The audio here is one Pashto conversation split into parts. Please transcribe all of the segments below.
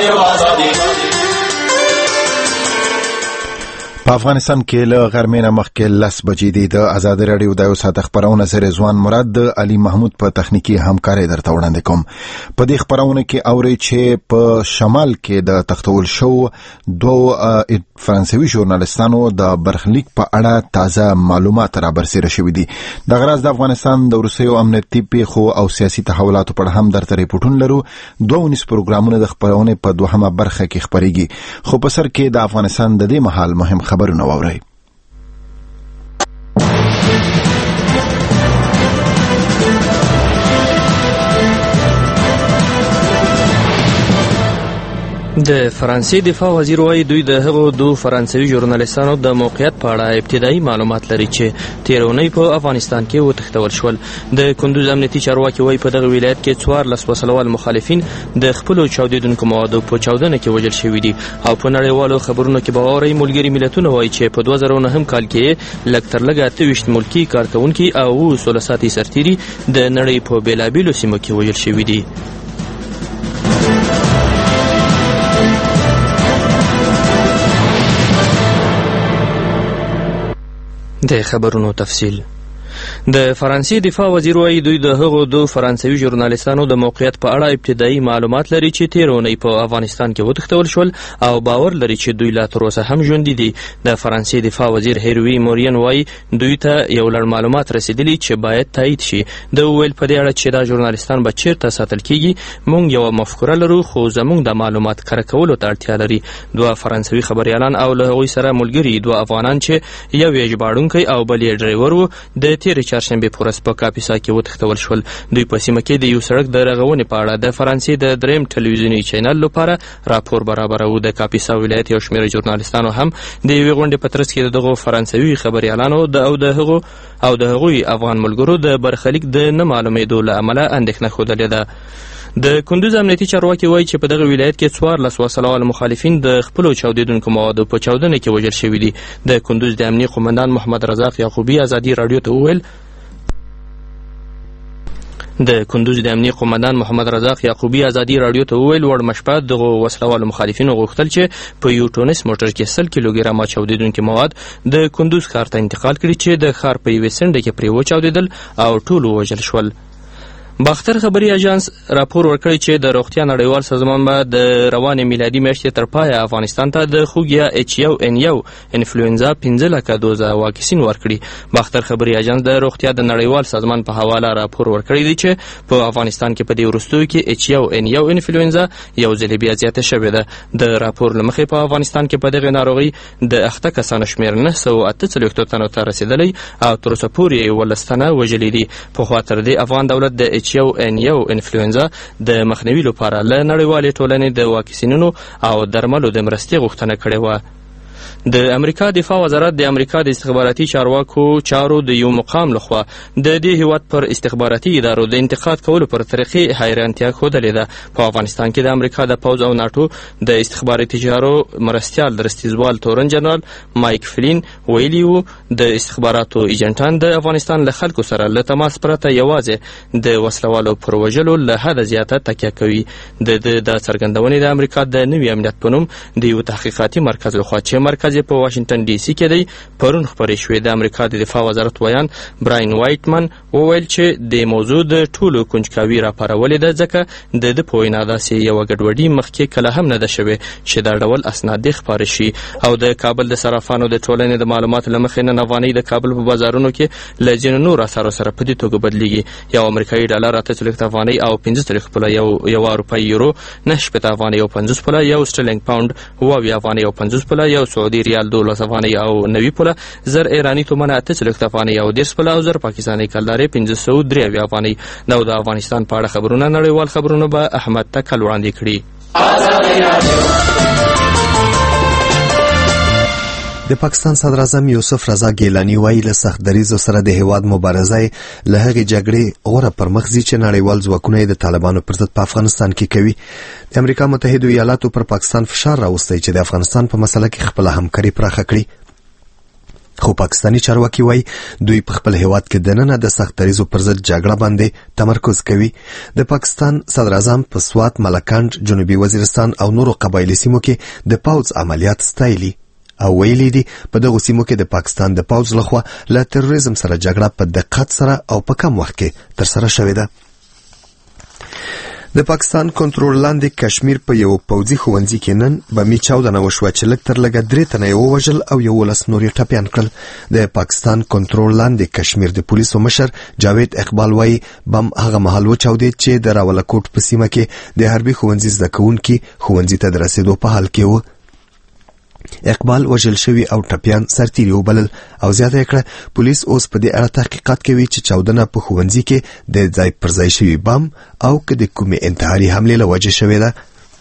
په افغانستان کې له غرمې نه مخکې 10 بجې دي. د ازادي راډیو د یو ساعت خبرونه سره رضوان مراد د علي محمود په تخنیکی همکاري درته وړاندې کوم. په دې خبرونه کې اوري چې په شمال کې د تختول شو دوه فرانسوي ژورنالستانو د برخلیک په اړه تازه معلومات را برسېره شوي دي. د غراز د افغانستان د وروستیو امنیتي پیښو او سیاسي تحولاتو په اړه هم درته ریپورټونه لرو. 2 پروګرامونه د خبرونه په دوهمه برخه کې خبريږي. خو په سر کې د افغانستان د دې مهال مهم خبرونه واورئ. د فرانسې دفاع وزیر وايي دوی د هغو دوه فرانسوي ژورنالستانو د موقعیت په اړه ابتدایي معلومات لري چې تیرونی په افغانستان کې وتښتول شول. د کندوز امنیتي چارواکي وايي په دغه ولایت کې 14 وسلوال مخالفین د خپلو چاودیدونکو موادو په چاودنه کې وژل شوي دي. او په نړیوالو خبرونو کې به واورئ ملګري ملتونه وايي چې په 2009 کال کې لږ تر لږه 28 ملکي کارکونکي او 16 ساتي سرتیري د نړۍ په بیلابیلو سیمو کې وژل شوي دي. د خبرونو تفصیل. د فرانسې دفاع وزیر وايي دوی د هغو دوه فرانسوي ژورنالستانو د موقعیت په اړه ابتدایي معلومات لري چې تیرونی په افغانستان کې وتښتول شول او باور لري چې دوی لا تر اوسه هم ژوندي دي. د فرانسې دفاع وزیر هیروي مورین وايي دوی ته یو لړ معلومات رسیدلي چې باید تایید شي. د ویل په دې اړه چې دا ژورنالستان به چیرته ساتل کیږي مونږ یو مفکوره لرو خو زمونږ د معلومات کره کولو ته اړتیا لري. دوه فرانسوي خبريالان او له هغوی سره ملګري دوه افغانان چې یو یې ژباړونکی او بل یې ډرایور و د تیر چهارشنبه په ورځ په کاپیسا کې وتښتول شول. دوی په سیمه کې د یو سړک د رغونې په اړه د فرانسې د دریم ټلویزیوني چینل لپاره راپور برابرو. د کاپیسا ولایت یو شمېر ژورنالستانو هم د یوې غونډې په ترڅ کې دغه فرانسوي خبريالانو او د هغوی افغان ملګرو د برخلیک د نه معلومېدو له امله اندېښنه ښودلې ده. د کندوز امنیتي چارواکي وايي چې په دغه ولایت کې 14 وسلوال مخالفین د خپلو چاودیدونکو موادو په چاودنه کې وژل شوي دي. د کندوز د امنیه قومندان محمد رزاق یعقوبی ازادي راډیو ته وویل وړ مشپه دغه وسلوال مخالفینو غوښتل چې په یو ټونس موټر کې 100 کیلوګرامه چاودیدونکي مواد د کندوز ښار ته انتقال کړي چې د ښار په یوې څنډه کې پرې وچاودېدل او ټول ووژل شول. باختر خبري اژانس راپور ورکړی چې د روغتیا نړیوال سازمان به د روانې میلادي میاشتې تر پایه افغانستان ته د خوږیا H1N1 انفلوئنزا 15 لکه دوزه واکسین ورکړي. باختر خبري اژانس د روغتیا د نړیوال سازمان په حواله راپور ورکړی دی چې په افغانستان کې په دې وروستیو کې H1N1 انفلوئنزا یو ځل بیا زیاته شوې ده. د راپور له مخې په افغانستان کې په دغه ناروغي د اخته کسانو شمېر 948 تنو ته رسیدلی او تر اوسه پورې 11 تنه وژلي دي. په خوا تر دې افغان دولت د H1N1 انفلوئنزا د مخنیوي لپاره له نړیوالې ټولنې د واکسینونو او درملو د مرستې غوښتنه کړې وه. د امریکا دفاع وزارت د امریکا د استخباراتي چارو د یو مقام لخوا د دې هیواد پر استخباراتي ادارو د انتقاد کولو پر طریقې حیرانتیا ښودلې ده. په افغانستان کې د امریکا د پوځ او ناټو د استخباراتي چارو مرستیال درستیزوال تورن جنرال مایک فلین ویلي وو د استخباراتو ایجنټان د افغانستان له خلکو سره له تماس پرته یوازې د وسلوالو پر وژلو له حده زیاته تکیه کوي. د څرګندونې د امریکا د نوي امنیت په نوم د یو تحقیقاتي مرکز لخوا چې مرکز په واشنگټن ډي سي کې دی پرون خبرې شوې. د امریکا د دفاع وزارت ویان براین وایټمن وویل چې د موضوع د ټولو کنجکاوي راپارولې ده ځکه د په وینا داسې یوه ګډوډي مخکې کله هم نه ده شوې چې دا ډول اسناد خپاره شي. او د کابل د صرافانو د ټولنې د معلوماتو له مخې نن افغانۍ د کابل په بازارونو کې له ځینو نورو اسعارو سره په دې توګه بدلیږي. یو امریکایي ډالر 8 افغانۍ او 15 پوله، یو اروپایي یورو 9 افغانۍ او 50 پوله، یو سټرلینګ پاوند 2 افغانۍ او 50 پوله، یو سعودي ریال 12 افغانۍ او 90 پوله، زر ایرانی تومنه 8 افغانۍ او 10 پوله او زر پاکستاني کلدارې 503 افغانۍ. دا د افغانستان په اړه خبرونه نړیوال خبرونه به احمد تکل وړاندې کړي. د پاکستان صدر اعظم یوسف رضا ګیلانی وایي له سخت دریځو سره د هیواد مبارزه له هغې جګړې غوره پرمخ ځي چې نړیوال ځواکونه د طالبانو پر ضد په افغانستان کې کوي. د امریکا متحده ایالاتو پر پاکستان فشار راوستی چې د افغانستان په مسله کې خپله همکاري پراخه کړي. خو پاکستانی چارواکي وایي دوی په خپل هیواد کې دننه د سخت دریزو پر ضد جګړه باندې تمرکز کوي. د پاکستان صدر اعظم په سوات، ملکند، جنوبي وزیرستان او نورو قبایلی سیمو کې د پوځ عملیات ستایلي او ویلي دي په دغو سیمو کې د پاکستان د پوځ لخوا له تروریزم سره جګړه په دقت سره او په کم وخت کې ترسره شوې ده. د پاکستان کنټرول لاندې کشمیر په یو پوځي ښوونځي کې نن بمي چاودنه وشوه چې لږ تر لږه 3 تنه یې ووژل او 11 نور یې ټپیان کړل. د پاکستان کنټرول لاندې کشمیر د پولیسو مشر جاوید اقبال وایي بم هغه مهال وچاودېد چې د راولکوټ په سیمه کې د حربي ښوونځي زده کوونکي ښوونځي ته د رسېدو په حال کې وو. اقبال وژل شوي او ټپیان سرتیري وبلل او زیاته کړه پولیس اوس په دې اړه تحقیقات کوي چې چاودنه په ښوونځي کې د ځای پر ځای شوي بم او که د کومې انتحاري حملې له وجې شوې ده.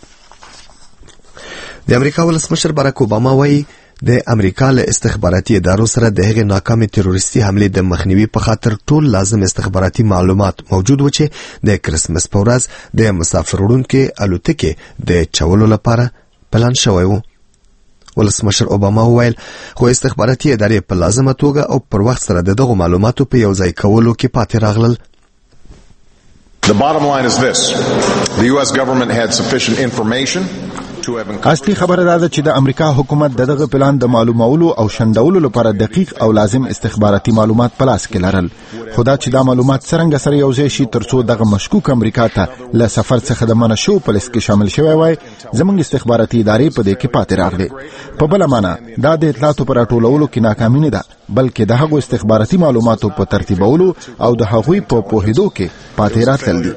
د امریکا ولسمشر باراک اوباما وایي د امریکا له استخباراتي ادارو سره د هغې ناکامې تروریستي حملې د مخنیوي په خاطر ټول لازم استخباراتي معلومات موجود و چې د کرسمس په ورځ د مسافر وړونکې الوتکې د چولو لپاره پلان شوی و. ولسمشر اوباما وویل خو استخباراتي ادارې په لازمه توګه او پر وخت سره دغه معلوماتو په یو ځای کولو کې پاتې راغلل. The bottom line is this. The US government had sufficient information اصلي خبره ده چې د امریکا حکومت دغه پلان د معلومولو او شندولو لپاره دقیق او لازم استخباراتي معلومات په لاس کې لرل. خدا چې دا معلومات څنګه سره یو ځای شي ترڅو دغه مشکوک امریکا ته له سفر څخه د منع شو په لیست کې شامل شوی وای زموږ استخباراتي ادارې په دې کې پاتې راغلي. په بل معنا دا د اطلاعاتو پر راټولولو کې ناکامي نه ده بلکې د هغو استخباراتي معلوماتو په ترتیبولو او د هغوی په پوهېدو کې پاتې راتلل.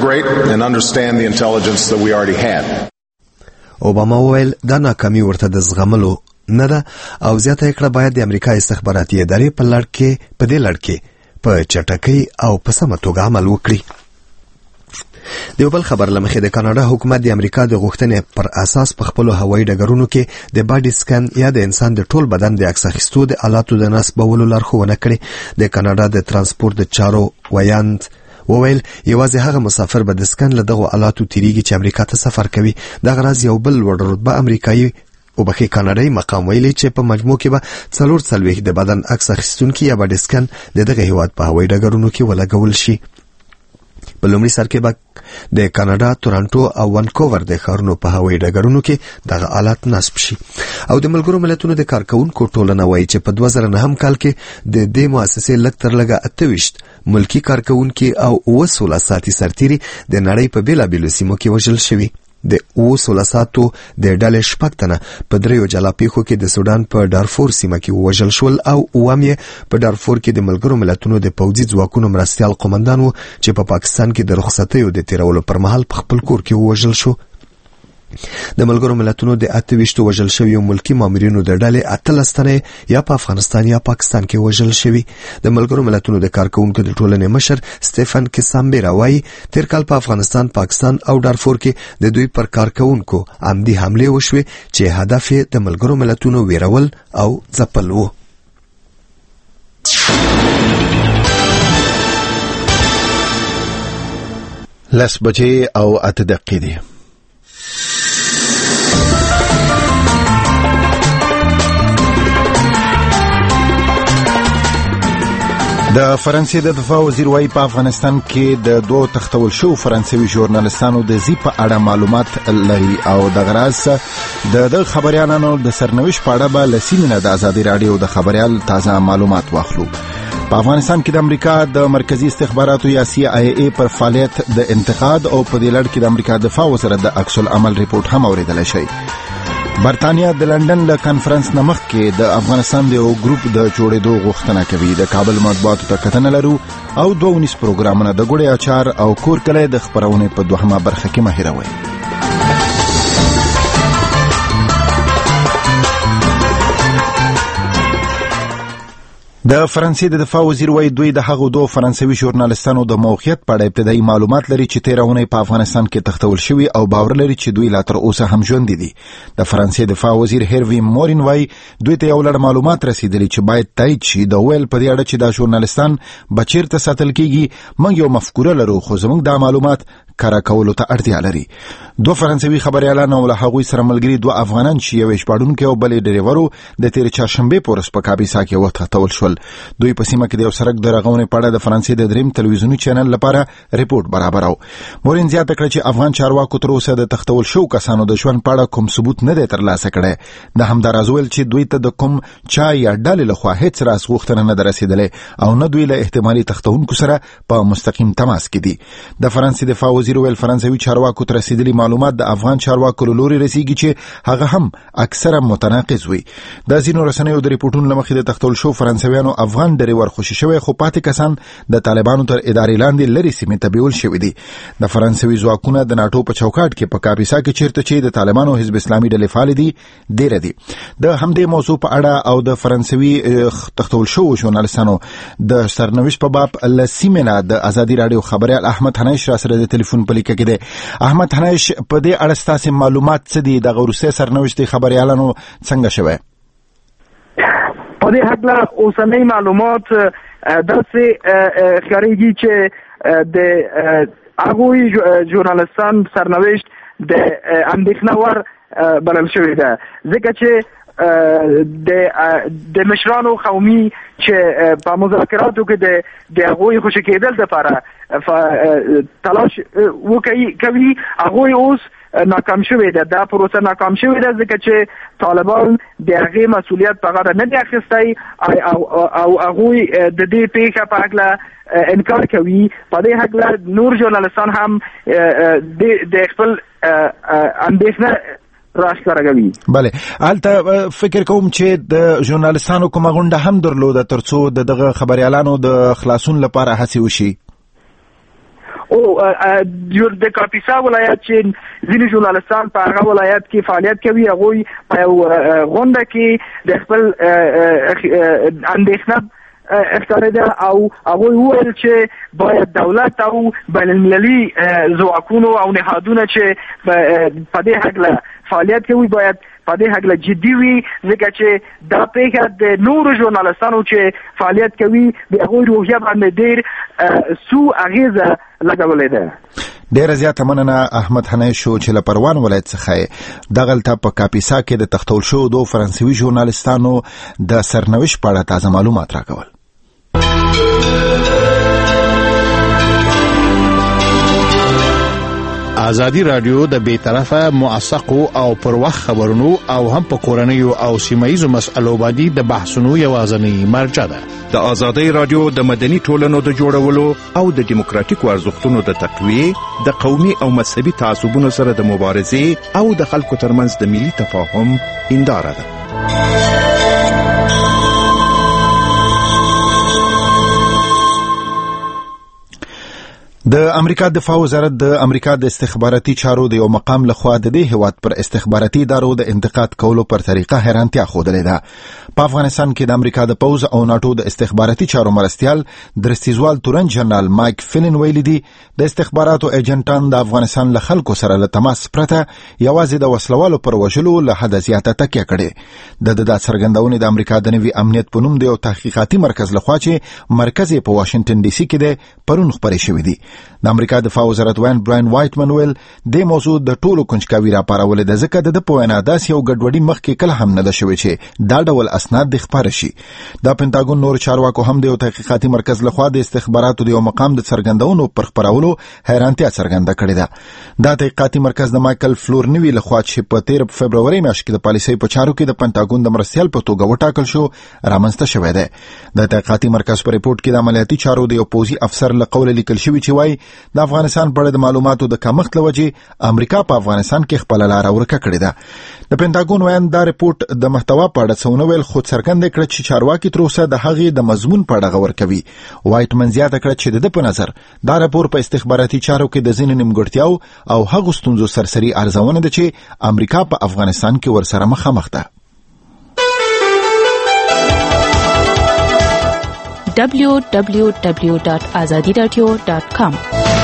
اوباما وویل دا ناکامي ورته د زغملو نه ده او زیاته کړه باید د امریکا استخباراتي ادارې په دې لړ کې په چټکۍ او په سمه توګه عمل وکړي. د یو بل خبر لمخې د کاناډا حکومت د امریکا د غوښتنې پر اساس په خپلو هوایي ډګرونو کې د باډي سکن یا د انسان د ټول بدن د عکس اخیستو د آلاتو د نصبولو لارښوونه کړې. د کاناډا د ترانسپورت د چارو ویاند وویل یوازې هغه مسافر به د سکن له دغو آلاتو تیریږي چې امریکا ته سفر کوي. دغه راز یو بل لوړ رتبه امریکایي کاناډایي مقام ویلي چې په مجموع کې به 44 د بدن عکس اخیستونکي یا باډي سکن د دغه هیواد په هوایي ډګرونو کې ولګول شي. په لومړي سر کې به د کاناډا تورانټو او وانکوور د ښارونو په هوایي ډګرونو کې دغه آلات نصب شي. او د ملګرو ملتونو د کارکوونکو ټولنه وایي چې په 2009 کال کې د دې مؤسسې لږ تر لږه 28 ملکی کارکوونکي او 16 ساعتي سرتیري د نړۍ په بیلابیلو سیمو کې وژل شوي. د 16 ساعتو د ډلې 6 تنه په 3 جلا پیښو کې د سودان په دارفور سیمه کې وژل شول او 9 په دارفور کې د ملګرو ملتونو د پوځي ځواکونو مرستیال قومندان وو چې په پاکستان کې د رخصتیو د تیرولو پر مهال په خپل کور کې وژل شو. د ملګرو ملتونو د 28 وژل شویو ملکی مامورینو د ډلې 18 تنه یا په افغانستان یا پاکستان کې وژل شوي. د ملګرو ملتونو د کارکوونکو د ټولنې مشر سټيفن کسامبرا وایي تیر کال په افغانستان، پاکستان او دارفور کې د دوی پر کارکوونکو عمدي حملې وشوې چې هدف یې د ملګرو ملتونو ویرول او ځپل وو. 10:08 د فرانسې د دفاع وزیر وايي په افغانستان کې د 2 تختول شو فرانسوي ژورنالستانو د زی په اړه معلومات لري او د غراس د خبريالانو د سرنوشت په اړه به لسینه د ازادي رادیو د خبريال تازه معلومات واخلو. په افغانستان کې د امریکا د مرکزی استخباراتو یا CIA پر فعالیت د انتقاد او په دې لړ کې د امریکا دفاع وزارت د عکس العمل ریپورت هم اوریدل شي. برطانیا د لندن له کانفرنس نمخ کې د افغانستان د یو ګروپ د جوړېدو غوښتنه کوي. د کابل مطبوعاتو ته کتنه لرو او 2 پروګرامونه د ګوړې اچار او کور کله د خبرونه په 2مه برخه کې مهیروي. د فرانسې د دفاع وزیر وايي دوی د هغو 2 فرانسوي ژورنالستانو د موقعیت په اړه ابتدایي معلومات لري چې تیرونه په افغانستان کې تختول شوی او باور لري چې دوی لا تر اوسه هم ژوند دي. د فرانسې دفاع وزیر هیروی مورین وايي دوی ته یو لړ معلومات رسیدلي چې باید تایید شي. د ویل په دې اړه چې دا ژورنالستان بچیر ته ساتل کیږي موږ یو مفکوره لرو خو زموږ د معلومات کارا کولو ته اړتیا لري. دوه فرانسوي خبريالان او له هغوی سره ملګري دوه افغانان چې یو شپاړونکو او بل ډریورو د تیر چهارشنبه پورس په کابیسا کې وټاکل شول. دوی په سیمه کې د یو سړک د رغونې په اړه د فرانسې د دریم تلویزیونی چینل لپاره ریپورت برابراو. مورین زیاته کړه چې افغان چارواکو تر اوسه د تختول شو کسانو د ژوند په اړه کوم ثبوت نه دی ترلاسه کړی. د همداراز ویل چې دوی ته د کوم چا یا ډلې لخوا هیڅ راز غوښتنه نه رسیدلې او نه دوی له احتمالي تختونکو سره په مستقیم تماس کې دي. د فرانسې دفاع وزیر ویل فرانسوي چارواکو ته رسیدلي معلومات د افغان چارواکو له لوري رسیږي چې هغه هم اکثره متناقض وي. د ځینو رسنیو د ریپورتونو له مخې د تختول شو فرانسویانو افغان ډریور خوشي شوی خو پاتې کسان د طالبانو تر ادارې لاندې لري سیمې ته بیول شوي دي. د فرانسوي ځواکونه د ناټو په چوکاټ کې په کاپیسا کې چیرته چې د طالبانو حزب اسلامي ډلې فعال دي ډیر دي. د همدې موضوع په اړه او د فرانسوي تختول شو ژورنالستانو د سرنوشت په باب لسیمنا د ازادي رادیو خبريال احمد حنیش را سره د ټلیفون په لیکه کې دی. احمد حنیش په دې اړه ستاسو معلومات څه دي؟ د غروسه سرنوشت خبريالانو څنګه شوه؟ په دې حق له اوسنۍ معلومات داسې خارجي چې د هغوی ژورنالستان سرنوشت د اندېښنه ور بلل شوې ده ځکه چې د مشرانو قومي چې په مذاکراتو کې د هغوی خوشي کېدل لپاره تلاش کوي هغوی اوس ناکام شوی ده. دا پروسه ناکام شوی ده ځکه چې طالبان د هغې مسؤلیت په غاړه نه دی اخیستی او هغوی د دې پیښه په هکله انکار کوي. په دې هکله نور ژورنالستان هم د خپل اندېښنه راښکاره. بله هلته فکر کوم چې د ژورنالستانو کومه غونډه هم درلوده ترڅو دغه خبريالانو د خلاصون لپاره هڅې وشي. او د کاپیسا ولایت چې ځینې ژورنالستان په هغه ولایت کې فعالیت کوي هغوی په یو غونډه کې د خپل اندېښنه اختارده او هغوی وویل چې باید دولت او بین‌المللي ځواکونو او نهادونه چې په دې هکله فعالیت کوي باید په دې هکله جدي وي ځکه چې دا پیښه د نورو ژورنالستانو چې فعالیت کوي د هغوی روحیه باندې ډېر سوء اغېزه لګولې ده. ډیره زیاته مننه احمد حنیش چې له پروان ولایت څخه دغلته په کاپیسا کې د تختول شو دوه فرانسوي ژورنالستانو د سرنوشت په اړه تازه معلومات راکول. ازادي رادیو د بیطرفه موثقو او پر وخت خبرونو او هم په کورنیو او سیمایي مسایلو باندې د بحثونو یوازینی مرجع ده. د ازادي رادیو د مدني ټولنو د جوړولو او د دیموکراتیکو ارزښتونو د تقویه، د قومي او مذهبي تعصبونو سره د مبارزې او د خلکو ترمنځ د ملي تفاهم هنداره ده. د امریکا دفاع وزارت د امریکا د استخباراتي چارو د یو مقام لخوا د دې هیواد پر استخباراتي ادارو د انتقاد کولو پر طریقه حیرانتیا ښودلې ده. په افغانستان کې د امریکا د پوز او ناتو د استخباراتي چارو مرستیال درستیزوال تورن جنرال مایک فلن ویلي دي د استخباراتو ایجنټان د افغانستان له خلکو سره له تماس پرته یوازې د وسلوالو پر وژلو له حد زیاته تکیه کړې. د څرګندونې د امریکا د نوي امنیت په نوم د یو تحقیقاتي مرکز لخوا چې مرکز په واشنگټن ډي سي کې د پرون خبرې شوې دي. د امریکا دفاع وزارت براین وایټمن ویل د موضوع د ټولو کنجکاوي راپارولې ده ځکه د په وینا داسې یو ګډوډي مخکې کله هم نه ده شوې چې دا ډول اسناد د خبره شي. د پینټاګون نور چارواکو هم د یو تحقیقاتي مرکز لخوا د استخباراتو د یو مقام د څرګندونو پر خبرولو حیرانتیا څرګنده کړې ده. دا تحقیقاتي مرکز د مایکل فلورنوي لخوا چې په 13 فبرवरी میاشت کې د پالیسۍ په چارو کې د پینټاګون د مرستیال په توګه وټاکل شو رامنځته شوی دی. د تحقیقاتي مرکز په ریپورت کې د عملیاتي چارو د یو پوزي افسر له قوله لیکل شوی چې وايي د افغانستان په اړه د معلوماتو د کمښت لوجې امریکا په افغانستان کې خپل لار ورکه کړې ده. د پینټاګون وایي دا ریپورت د محتوا په اړه څونه ویل خو څرګند کړ چې چارواکي تر اوسه د هغې د مضمون په اړه غور کوي. وایټ من زیاته کړ چې د په نظر دا راپور په استخباراتي چارو کې د ځینې نیمګړتیاو او هغو ستونزو سرسري ارزونه ده چې امریکا په افغانستان کې ورسره مخامخ ده. www.azadiradio.com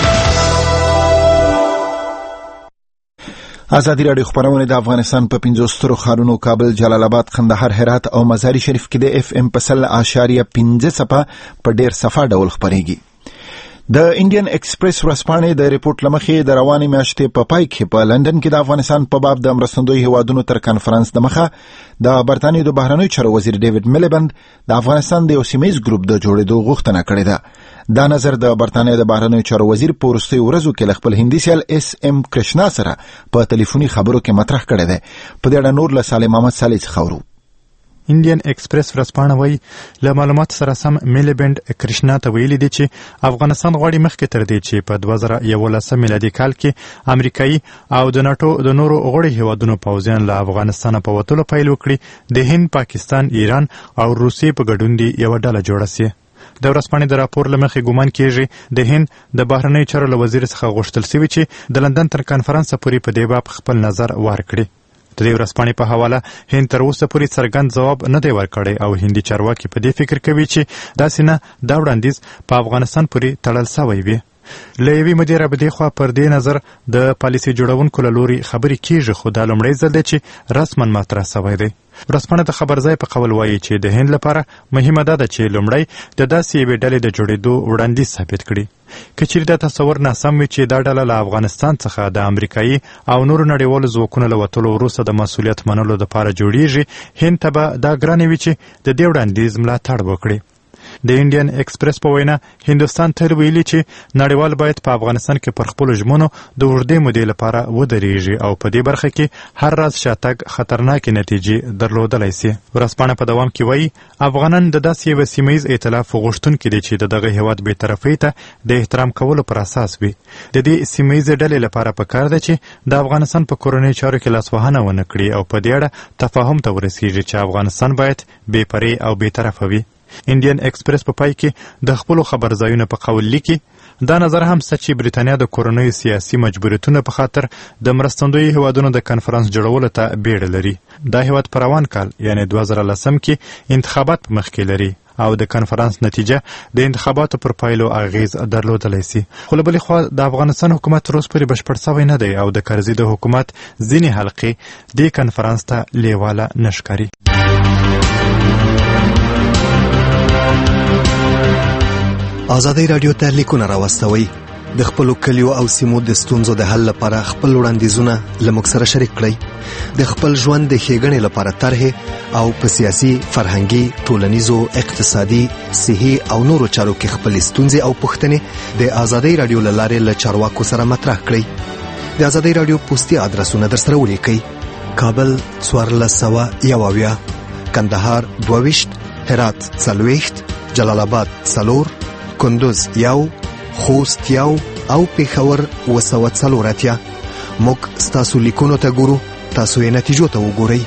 ازادي رادیو خبرونه د افغانستان په 15 سترو ښارونو کابل، جلال آباد، قندهار، هرات او مزار شریف کې د FM په 100.5 په ډیر صفه ډول خبريږي. د انډین ایکسپریس ورځپاڼې د ریپورت لمخې د روانې میاشتې په پای کې په لندن کې د افغانستان په باب د مرستندوی هیوادونو تر کانفرنس د مخه د برتانیې د بهرنیو چارو وزیر ډیوډ میلیبند د افغانستان د یو سیمه‌ییز ګروپ د جوړېدو غوښتنه کړې ده. دا نظر د برتانیې د بهرنیو چارو وزیر په وروستیو ورځو کې له خپل هندي سیال اس ام کرشنا سره په ټلیفوني خبرو کې مطرح کړی دی. په دې اړه نور له سالم محمد صالح څخه اورو. انډین ایکسپریس ورځپاڼه وایي له معلوماتو سره سم میلیبند کرشنا ته ویلي دي چې افغانستان غواړي مخکې تر دې چې په 2011 میلادي کال کې امریکایي او د ناتو د نورو غړي هیوادونو پوځیان له افغانستان په وتلو پیل وکړي د هند، پاکستان، ایران او روسیې په ګډون دي یو ډله جوړه سي. د ورځپاڼې د راپور له مخې ګومان کیږي د هند د بهرنیو چارو له وزیر څخه غوښتل سوي چې د لندن تر کانفرنس پورې په دې باب خپل نظر ورکړي. د دې ورځپاڼې په حواله هند تر اوسه پورې څرګند ځواب نه دی ورکړی او هندي چارواکي په دې فکر کوي چې داسې نه دا وړاندیز په افغانستان پورې تړل سوی وي. له یوې مودې رابدې خوا پر دې نظر د پالیسي جوړونکو له لوري خبرې کیږي، خو دا لومړی ځل دی چې رسما مطرح سوی دی. ورځپاڼه د خبرځای په قول وایي چې د هند لپاره مهمه ده چې لومړی د داسې یوې ډلې د جوړېدو وړاندیز ثابت کړي. که چیرې دا تصور ناسم وي چې دا ډله له افغانستان څخه د امریکایي او نورو نړیوالو ځواکونو له وتلو وروسته د مسؤلیت منلو دپاره جوړیږي، هند ته به دا ګرانه وي چې د دې وړاندیز ملاتړ وکړي. د انډین ایکسپریس په وینا هندوستان تل ویلي چې نړیوال باید په افغانستان کې پر خپلو ژمنو د اوږدې مودې لپاره ودرېږي او په دې برخه کې هر راز شاتګ خطرناکې نتیجې درلودلی سي. ورځپاڼه په دوام کې وایي افغانان د داسې یوه سیمهییز ائتلاف غوښتونکي دي چې د دغه هیواد بېطرفۍ ته د احترام کولو پر اساس وي. د دې سیمهییزې ډلې لپاره پکار ده چې د افغانستان په کورنیو چارو کې لاسوهنه ونه کړي او په دې اړه تفاهم ته ورسیږي چې افغانستان باید بېپرې او بېطرفه وي. انډین ایکسپریس په پای کې د خپلو خبرځایونو په قول لیکي دا نظر هم سته چې بریتانیا د کورنیو سیاسي مجبوریتونو په خاطر د مرستندوی هیوادونو د کنفرانس جوړولو ته بیړه لري. دا هیواد په روان کال یعنی 2010 کې انتخابات په مخ کې لري او د کنفرانس نتیجه د انتخاباتو پر پایلو اغیز درلودلی سي. خو له بلې خوا د افغانستان حکومت تر اوسه پورې بشپړ سوی نه دی او د کرزي د حکومت ځینې حلقې دې کنفرانس ته لیواله نه ښکاري. ازادي رادیو ته لیکونه راوستوي. د خپلو کلیو او سیمو د ستونزو د حل لپاره خپل وړاندیزونه له موږ سره شریک کړئ. د خپل ژوند د ښېګڼې لپاره طرحې او په سیاسي، فرهنګي، ټولنیزو، اقتصادي، صحي او نورو چارو کې خپلې ستونزې او پوښتنې د ازادي رادیو له لارې له چارواکو سره مطرح کړئ. د ازادي رادیو پوسټي ادرسونه در سره ولیکئ: کابل 1401، کندهار 22، هرات 40، جلال آباد 4، کندوز 1، خوست 1 او پېښور 240. موږ ستاسو لیکونو ته ګورو، تاسو یې نتیجو ته وګورئ.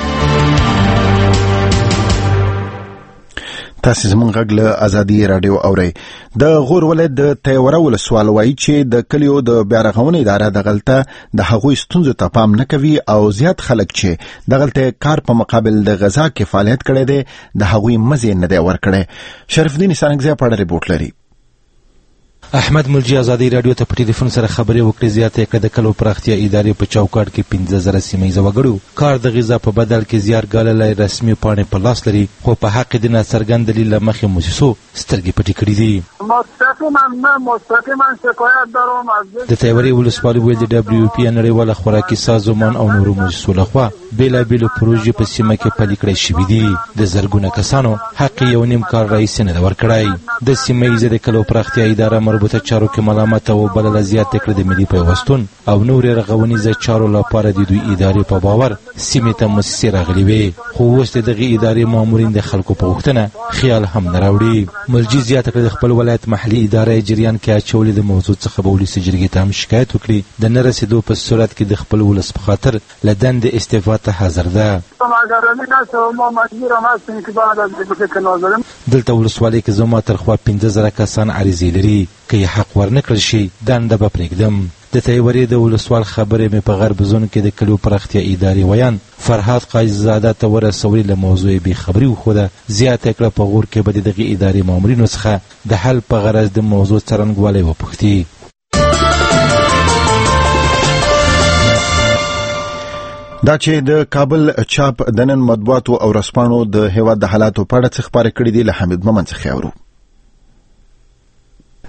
تاسو زموږ غږ له ازادي رادیو اورئ. د غور ولایت د تیوره ولسوال وایي چې د کلیو د بیارغونې اداره دغلته د هغوی ستونزو ته پام نه کوي او زیات خلک چې دغلته کار په مقابل د غذا کې فعالیت کړی دی د هغوی مزې نه دی ورکړی. شرف الدین سانګزی په اړه ریپورت لري. احمد ملجی ازادي رادیو ته په ټلیفون سره خبرې وکړې. زیاته یې کړه د کلو پراختیا ادارې په چوکاټ کې 15,000 سیمهییز وګړو کار د غذا په بدل کې زیار ګاللی رسمي پاڼې په لاس لري، خو په حق د ناڅرګند دلیل له مخې موسسو سترګې پټې کړي دي. مستقیما شکایت دارم از د تیورې ولسوالۍ ویل د دبلیو پی نړیواله خوراکي سازمان او نورو موسسو لخوا بېلابېلو پروژې په سیمه کې پلي کړی شوي دي. د زرګونه کسانو حق یو نیم کال راهیسې نه دی ورکړی. د سیمهییزې د کلو پراختیا اداره مربوطه چارو کې ملامت او بلله زیاته کړه د ملي پیوستون او نورې رغونیزه چارو لپاره د دوی ادارې په باور سیمې ته موسسې راغلي وې، خو اوس د دغې ادارې مامورین د خلکو په غوښتنه خیال هم نه راوړي. ملجي زیاته کړه د خپل ولایت محلي ادارې جریان کې اچولې د موضوع څخه به ولسي جرګې ته هم شکایت وکړي. د نه رسېدو په صورت کې د خپل ولس په خاطر له دندې استعفا ته حاضر ده. دلته ولسوالۍ کې زما ترخوا 15,000 کسان عریضې لري، که یې حق ورنه کړل شي دنده به پرېږدم. د تیورې د ولسوال خبرې مې په غرب زون کې د کلیو پراختیا ادارې ویان فرهاد قاضیزاده ته ورسولې، له موضوع بې خبري وښوده. زیاته کړه په غور کې به د دغې ادارې مامورینو څخه د حل په غرض د موضوع څرنګوالی وپوښتي. دا چې د کابل چاپ د نن مطبوعاتو او رسپانو د هیواد د حالاتو په اړه څه خبرې کړې دي له حمید مومن څخه اورو.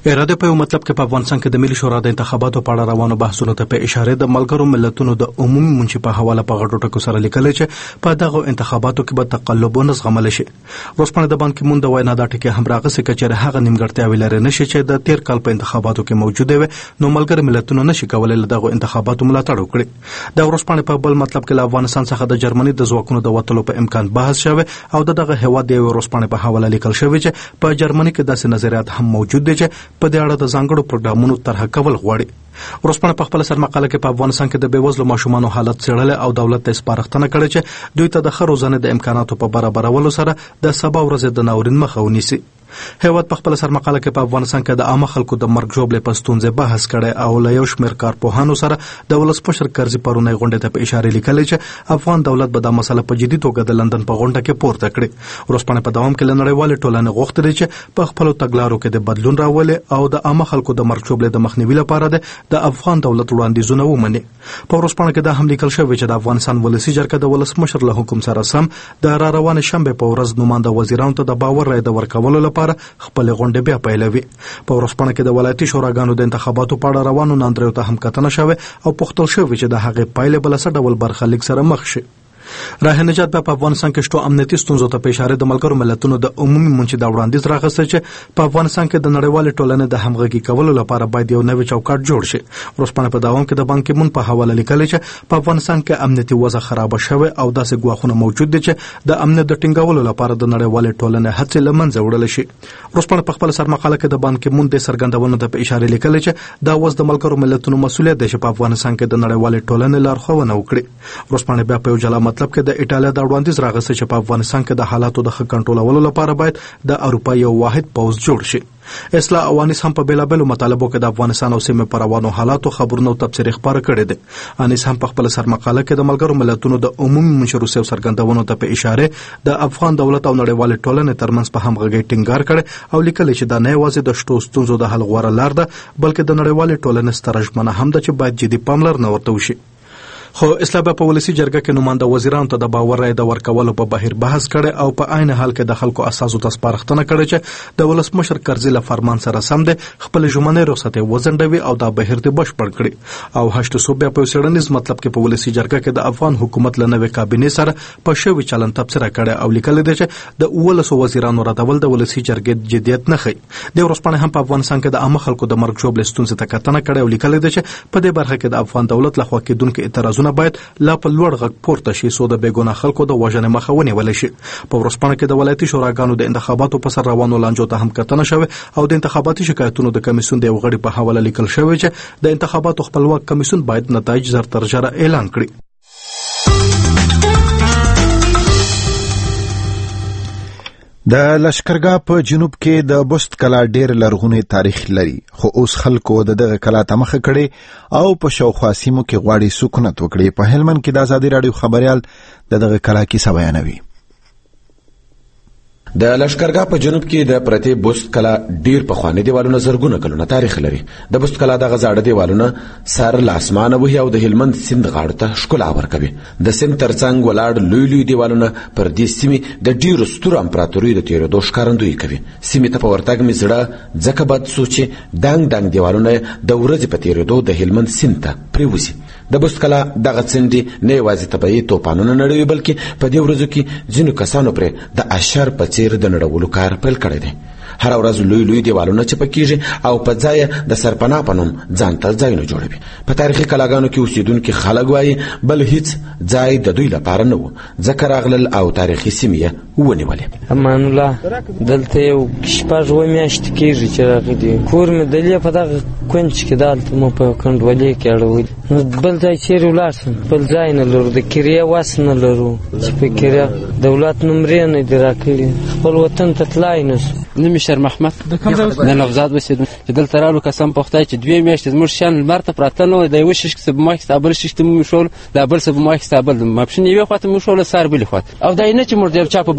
اراده په مطلب کې په افغانستان کې د ملي شورا د انتخاباتو په اړه روانو بحثونو ته په اشاره د ملګرو ملتونو د عمومي منشي په حواله په غټو ټکو سره لیکل چې په دغه انتخاباتو کې به تقلبونه زغمل شي. ورسپانه د بان کی مون د وینا دا ټکی هم راغسه چې هغه نیمګړتیاوې لري نشي چې د تیر کال په انتخاباتو کې موجوده وي نو ملګرو ملتونو نشي کولای دغه انتخاباتو ملاتړ وکړي. د ورسپانه په بل مطلب کې افغانستان څخه د جرمني د ځواکونو د وټلو په امکان بحث شوی او دغه هواد د ورسپانه په حواله لیکل شوی چې په جرمني کې داسې نظریات هم موجود دي چې په دې اړه د ځانګړو پروګرامونو طرح کول غواړي. ورسپانه په خپل سرمقاله کې په افغانستان کې د بیوزلو ماشومانو حالت څېړل او دولت ته سپارښتنه کړې چې دوی ته د ښه روزنې د امکاناتو په برابرولو سره د سبا ورځې د ناورین مخه ونیسي. هیواد په خپل سرمقاله کې په افغانستان کې د عامه خلکو د مرګ ژوبلې په ستونزې بحث کړي او له یو شمېر کارپوهانو سره د ولسمشر کرزي پرونی غونډې ته په اشاره لیکلې چې افغان دولت به دا مسله په جدي توګه د لندن په غونډه کې پورته کړي. ورسپانه په دوام کې لنړیوالې ټولنې غوښتل چې په خپل تګلارو کې د بدلون راولي او د عامه خلکو د مرګ ژوبلې د مخنیوي لپاره د افغان دولت وړاندیزونه ومني. په ورسپانه کې دا هم لیکل شوی چې د افغانستان ولسی جرګه د ولسمشر له حکم سره سم د را روانه شنبه په ورځ نوماند وزیرانو ته د باور رای د ورکولو لپاره خپل غونډه بیا پیلوي. په ورسپانه کې د ولایتي شوراګانو د انتخاباتو په اړه روانو ناندریو ته هم کتنه شوه او پوښتل شوی چې د هغې پایلې بل څه ډول برخلیک سره مخ شي. راه نجات په افغانستان کې شتو امنیتي ستونزو ته په اشاره د ملګرو ملتونو د عمومي منشي د وړاندیز راغسته چې په افغانستان کې د نړیوالې ټولنې د همغږي کولو لپاره باید یو نوی چوکاټ جوړ شي. ورسپانه په دوام کې د بان کی مون په حواله لیکلي چې په افغانستان کې امنیتي وضع خراب شوه او داسې ګواښونه موجود دي چې د امنیت د ټینګولو لپاره د نړیوالې ټولنې هڅې لمنځه وړل شي. ورسپانه په خپل سرمقاله کې د بان کی مون د سرګندونو ته په اشاره لیکلي چې دا وز د ملګرو ملتونو مسؤلیت دی چې په افغانستان کې د نړیوالې ټولنې لارښوونه وکړي. ورسپانه بیا په یو جلا مطلب کې د ایټالیا د وړاندیز راغسته چې په افغانستان کې د حالاتو د ښه کنټرولولو لپاره باید د اروپا یو واحد پوځ جوړ شي. اصلاح اوانیس هم په بیلابلو مطالبو کې د افغانستان او سیمې پر روانو حالاتو خبرونه او تبصرې خبره کړې ده. انیس هم په خپل سرمقاله کې د ملګرو ملتونو د عمومي منشور سیو سرګندونو ته په اشاره د افغان دولت او نړیوالې ټولنې ترمنځ په همغږۍ ټینګار کړي او لیکلي چې دا نه یوازې د شتو ستونزو د حل غوره لار ده بلکې د نړیوالې ټولنې ستره ژمنه هم ده چې باید جدي پاملرنه ورته وشي. خو اسلام په ولسی جرګه کې نوماند وزیرانو ته د باور رای د ورکولو په بهیر بحث کړي او په عین حال کې د خلکو اساسو ته سپارښتنه کړي چې د ولسمشر کرزي له فرمان سره سم دي خپل ژمنې رخصتي وزندوي او د بهیر د بشپړ کړي. او هشت صوبیا په سړنیز مطلب کې په ولسی جرګه کې د افغان حکومت له نوې کابینې سره په شوی چلن تبصره کړي او لیکل دي چې د اولسو وزیرانو راتول د ولسی جرګې جديت نه خي. د ورسپانه هم په افغانستان کې د عامه خلکو د مرګ ژوبلې ستونزې ته کتنه کړي او لیکل دي چې په دې برخه کې د افغان دولت لخوا کېدونکو اعتراضونه باید لا په لوړ غږ پورته شي سو د بیګونه خلکو د وژنې مخه ونیول شي. په ورسپانه کې د ولایتي شوراګانو د انتخاباتو په سر روانو لانجو ته هم کتنه شوه او د انتخاباتي شکایتونو د کمیسیون د غړي په حواله لیکل شوی چې د انتخاباتو خپلواک کمیسیون باید نتایج زر تر ژره اعلان کړي. د لشکرګاه په جنوب کې د بست کلا ډیر لرغونی تاریخ لري خو اوس خلکو دغه کلا ته مخه کړي او په شاوخوا سیمو کې غواړي سکونت وکړي. په هلمند کې د ازادي راډیو خبريال دغه کلا کیسه بیانوي. د لشکرګاه په جنوب کې د پرتی بست کلا ډیر پخوانی دیوالونه زرګونه کلونه تاریخ لري. د بست کلا د غزاړه دیوالونه سر له اسمانه وهي او د هلمند سیند غاړه ته ښکلا ورکوي. د سیند ترڅنګ ولاړ لوی لوی دیوالونه پر دې سیمې د ډیرو سترو امپراتورۍ د تیرېدو ښکارندویي کوي. سیمې ته په ورتګ مې زړه ځکه بد سو چې دنګ دنګ دیوالونه د ورځې په تیرېدو د هلمند سیند ته پریوځي. د بست کلا دغه څنډې نه یوازې طبیعي توپانونه نړوي بلکې په دې ورځو کې ځینو کسانو پرې د اشر په څیر د نړولو کار پیل کړی دی. هر ورځ لوی لوی دیوالونه چپه کیږي او په ځای د سرپناه په نوم ځان ته ځایونه جوړوي. په تاریخي کلاګانو کې اوسیدونکي خلک وایي بل هیڅ ځای د دوی لپاره نه و ځکه راغلل او تاریخي سیمې ونیولې. امان الله دلته یو شپږ اووه میاشتې کېږي چې راغلي کور مې دلې په دغه کونج کې دلته مو په کنډوالې کې اړولي نو بل ځای چیرې ولاړ شم بل ځای نه لرو د کرایې وس نه لرو چې په کرایه دولت نمرې نه دي راکړي خپل وطن ته تلای نه شو. نوم شیر محمد د نوزاد اوسېدم چې دلته راغلو قسم په خدای چې 2 میاشتې زموږ شیان لمر ته پراته نه وو د یوه شیشک څه په ما اخیسته بل شیشک ته مو شول د بل څه په ما اخیسته بل ماپښین یوې خوا ته مو شول سار بلې خوا او دا یې نه چې موږ د یو چا په بل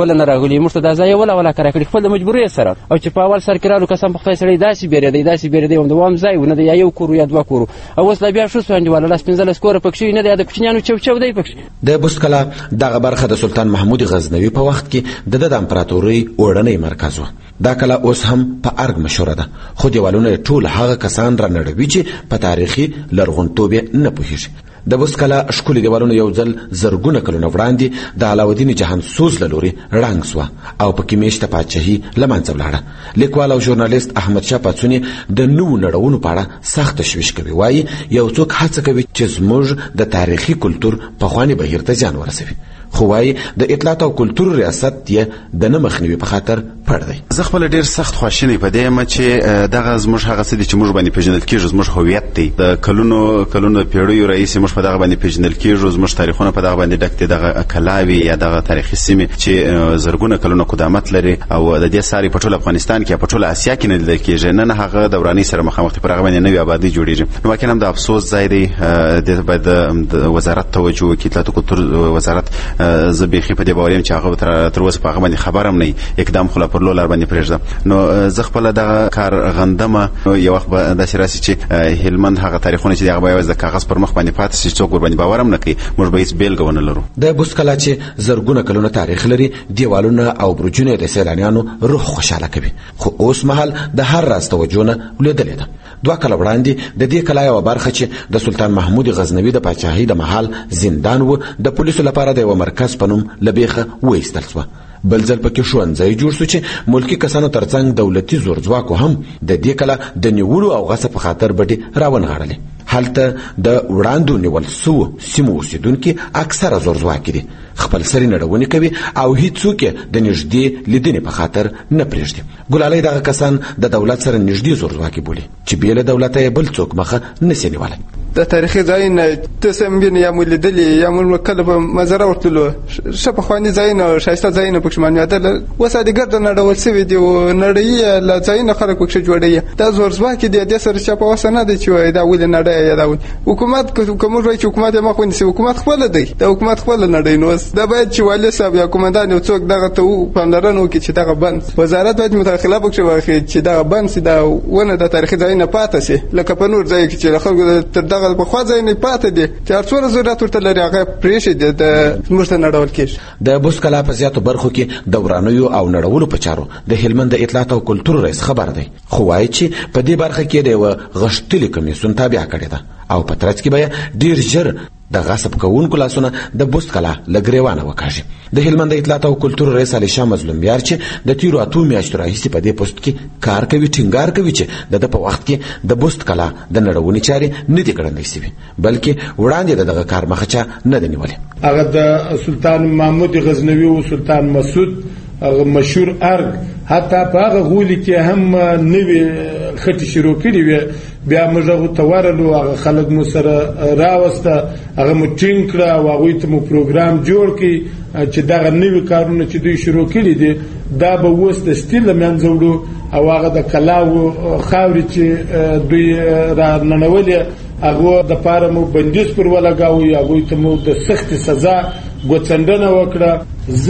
ولا نه راغلي موږ ته دا ځای ولا کار کړی خپل د مجبورۍ سره او چې په اول سر کې رالو قسم په خدای سړی داسې بیرېدی او دوام ځای ونه دی یا یو کور یا دوه کور او اوس لا بیا شو سوانډي ولا 15 کور پکښې نه دی د کوچنیانو چو دی پکښې. د بست کلا دغه برخه د سلطان محمود غزنوي په وخت کې د امپراتورۍ اوړنۍ مرکز و. دا کلا اوس هم په ارګ مشهوره ده خو دیوالونه ټول هغه کسان را نړوي چې په تاریخي لرغونتوب نه پوهیږي. د بست کلا ښکلي دیوالونه یو ځل زرګونه کلونه وړاندې د علاودین جهانسوز له لوري ړنګ سوه او پکې میشته پاچاهي له منځه ولاړه. لیکوال او ژورنالیست احمدشاه پاڅوني د نوو نړونو په اړه سخت تشویش کوي. وایي یو څوک هڅه کوي چې زموږ د تاریخي کلتور پخواني بهیر ته زیان ورسوي خو وایي د اطلاعات او کلتور ریاست یې د نه مخنیوي په خاطر پړ دی. زه خپل ډیر سخت خواشینی په دې یم چې دغه زموږ هغه څه دي چې موږ باندې پیژندل کیږي زموږ هویت دی د کلونو پیړیو رئیس موږ په دغه باندې پیژندل کیږي زموږ تاریخونه په دغه باندې ډک دي دغه کلاوي یا دغه تاریخي سیمې چې زرګونه کلونه قدامت لري او د دې ساري په ټول افغانستان کې په ټول اسیا کې نه لیدل کیږي نه هغه دوراني سره مخامخ پر هغه باندې نوې آبادی جوړیږي. نو واقعا هم د افسوس ځای دی د باید د وزارت توجه وکړي اطلاعات او کلتور وزارت زبېخي په دې باوریم چې هغه تر اوسه په هغه باندې خبرم نه اقدام خلا پر لار باندې پرېږده. نو زه خپل دغه کار غندمه یو وخت به داسې راسي چې هلمند هغه تاریخونه چې هغه به د کاغذ پر مخ باندې پاتې شي څوک ور باندې باورم نه کوي موږ به هیڅ بیلګه ونه لرو. د بست کلا چې زرګونه کلونه تاریخ لري دیوالونه او برجونه د سیلانیانو روح خوشاله کوي خو اوس مهال د هر راز توجه نه ولیدلې ده. 2 کاله وړاندې د دې کلا یو برخه چې د سلطان محمود غزنوي د پاچاهۍ د مهال زندان و د پولیسو لپاره د یو مرکز په نوم لبیخه وایستل شوه. بل ځل پکې ښوونځی جوړ شو چې ملکی کسانو ترڅنګ دولتي زور ځواکو هم د دې کلا د نیولو او غصب په خاطر بډې راونغاړلې. هلته د وړاندو نیول سو سیمو اوسیدونکي اکثره زور ځواکي دي خپل سری نړونې کوي او هیڅوک د نږدې لیدنې په خاطر نه پرېږدي. ګلالۍ دغه کسان د دولت سره نږدې زور ځواکي بولي چې بې له دولته یې بل څوک مخه نشي نیولی. د تاریخي ځایونه تاسو مبینه یا مولیدلې یا مول کله په مزار ورتلو شپه خواني ځایونه شایسته ځایونه پکښ مانیادل وساده ګرد نه ډول سوي دی نړۍ لا ځایونه خلک پکښ جوړي دا زور ځواکي دی د سر چا په وسنه دی چې دا ول نړۍ یا دا حکومت کوم وایي چې حکومت ما خو نسی حکومت خپل دی د حکومت خپل نړۍ نو دا باید چې والي صاحب یا کومندان یو څوک دغه ته پاملرنه وکړي چې دغه بند وزارت باید متخلف وکړي واخی چې دغه بند سي دا ونه د تاریخي ځایونه پاتې سي لکه په نور ځای کې چې خلکو تر دغه په خوا ځای نه پاتې دي چې ارڅوره ضرورت ورته لري هغه پریشي د مشته نړول کېږي. د بست کلا په زیاتو برخو کې د ورانیو او نړولو په چارو د هلمند د اطلاعات او کلتور رئیس خبر دی خو وایي چې په دې برخه کې د یو غښتلي کمیسیون تابع کړی ده او په ترڅ کې به ډیر ژر د غصب کوونکو لاسونه د بست کلا لګریوانه وکاږي. د هلمند اطلاعات او کلتور رئیس علي شاه مظلومیار چې د تیرو 8 میاشتو راهیسې په دې پوسټ کې کار کوي ټینګار کوي چې د په وخت کې د بست کلا د نړونې چارې نه دي ګړندې شوي بلکې وړاندې دغه کار مخچا نه دی نیولې. هغه د سلطان محمود غزنوي او سلطان مسعود هغه مشهور ارګ حتی په هغه غولي کې هم نوې خټې شروع کړې وي بیا موږ هغه تورلو هغه خلک مو سره راوسته هغه مو ټینګ کړه او هغه ته مو پروګرام جوړ کړي چې دا نوې کارونه چې دوی شروع کړي دي دا به اوس د سټیل منځ وړو او هغه د کلاو خاوري چې دوی را ننولې هغه د پاره مو بندیز پر ولګاوي هغه ته مو د سخت سزا ګوتندنه وکړه.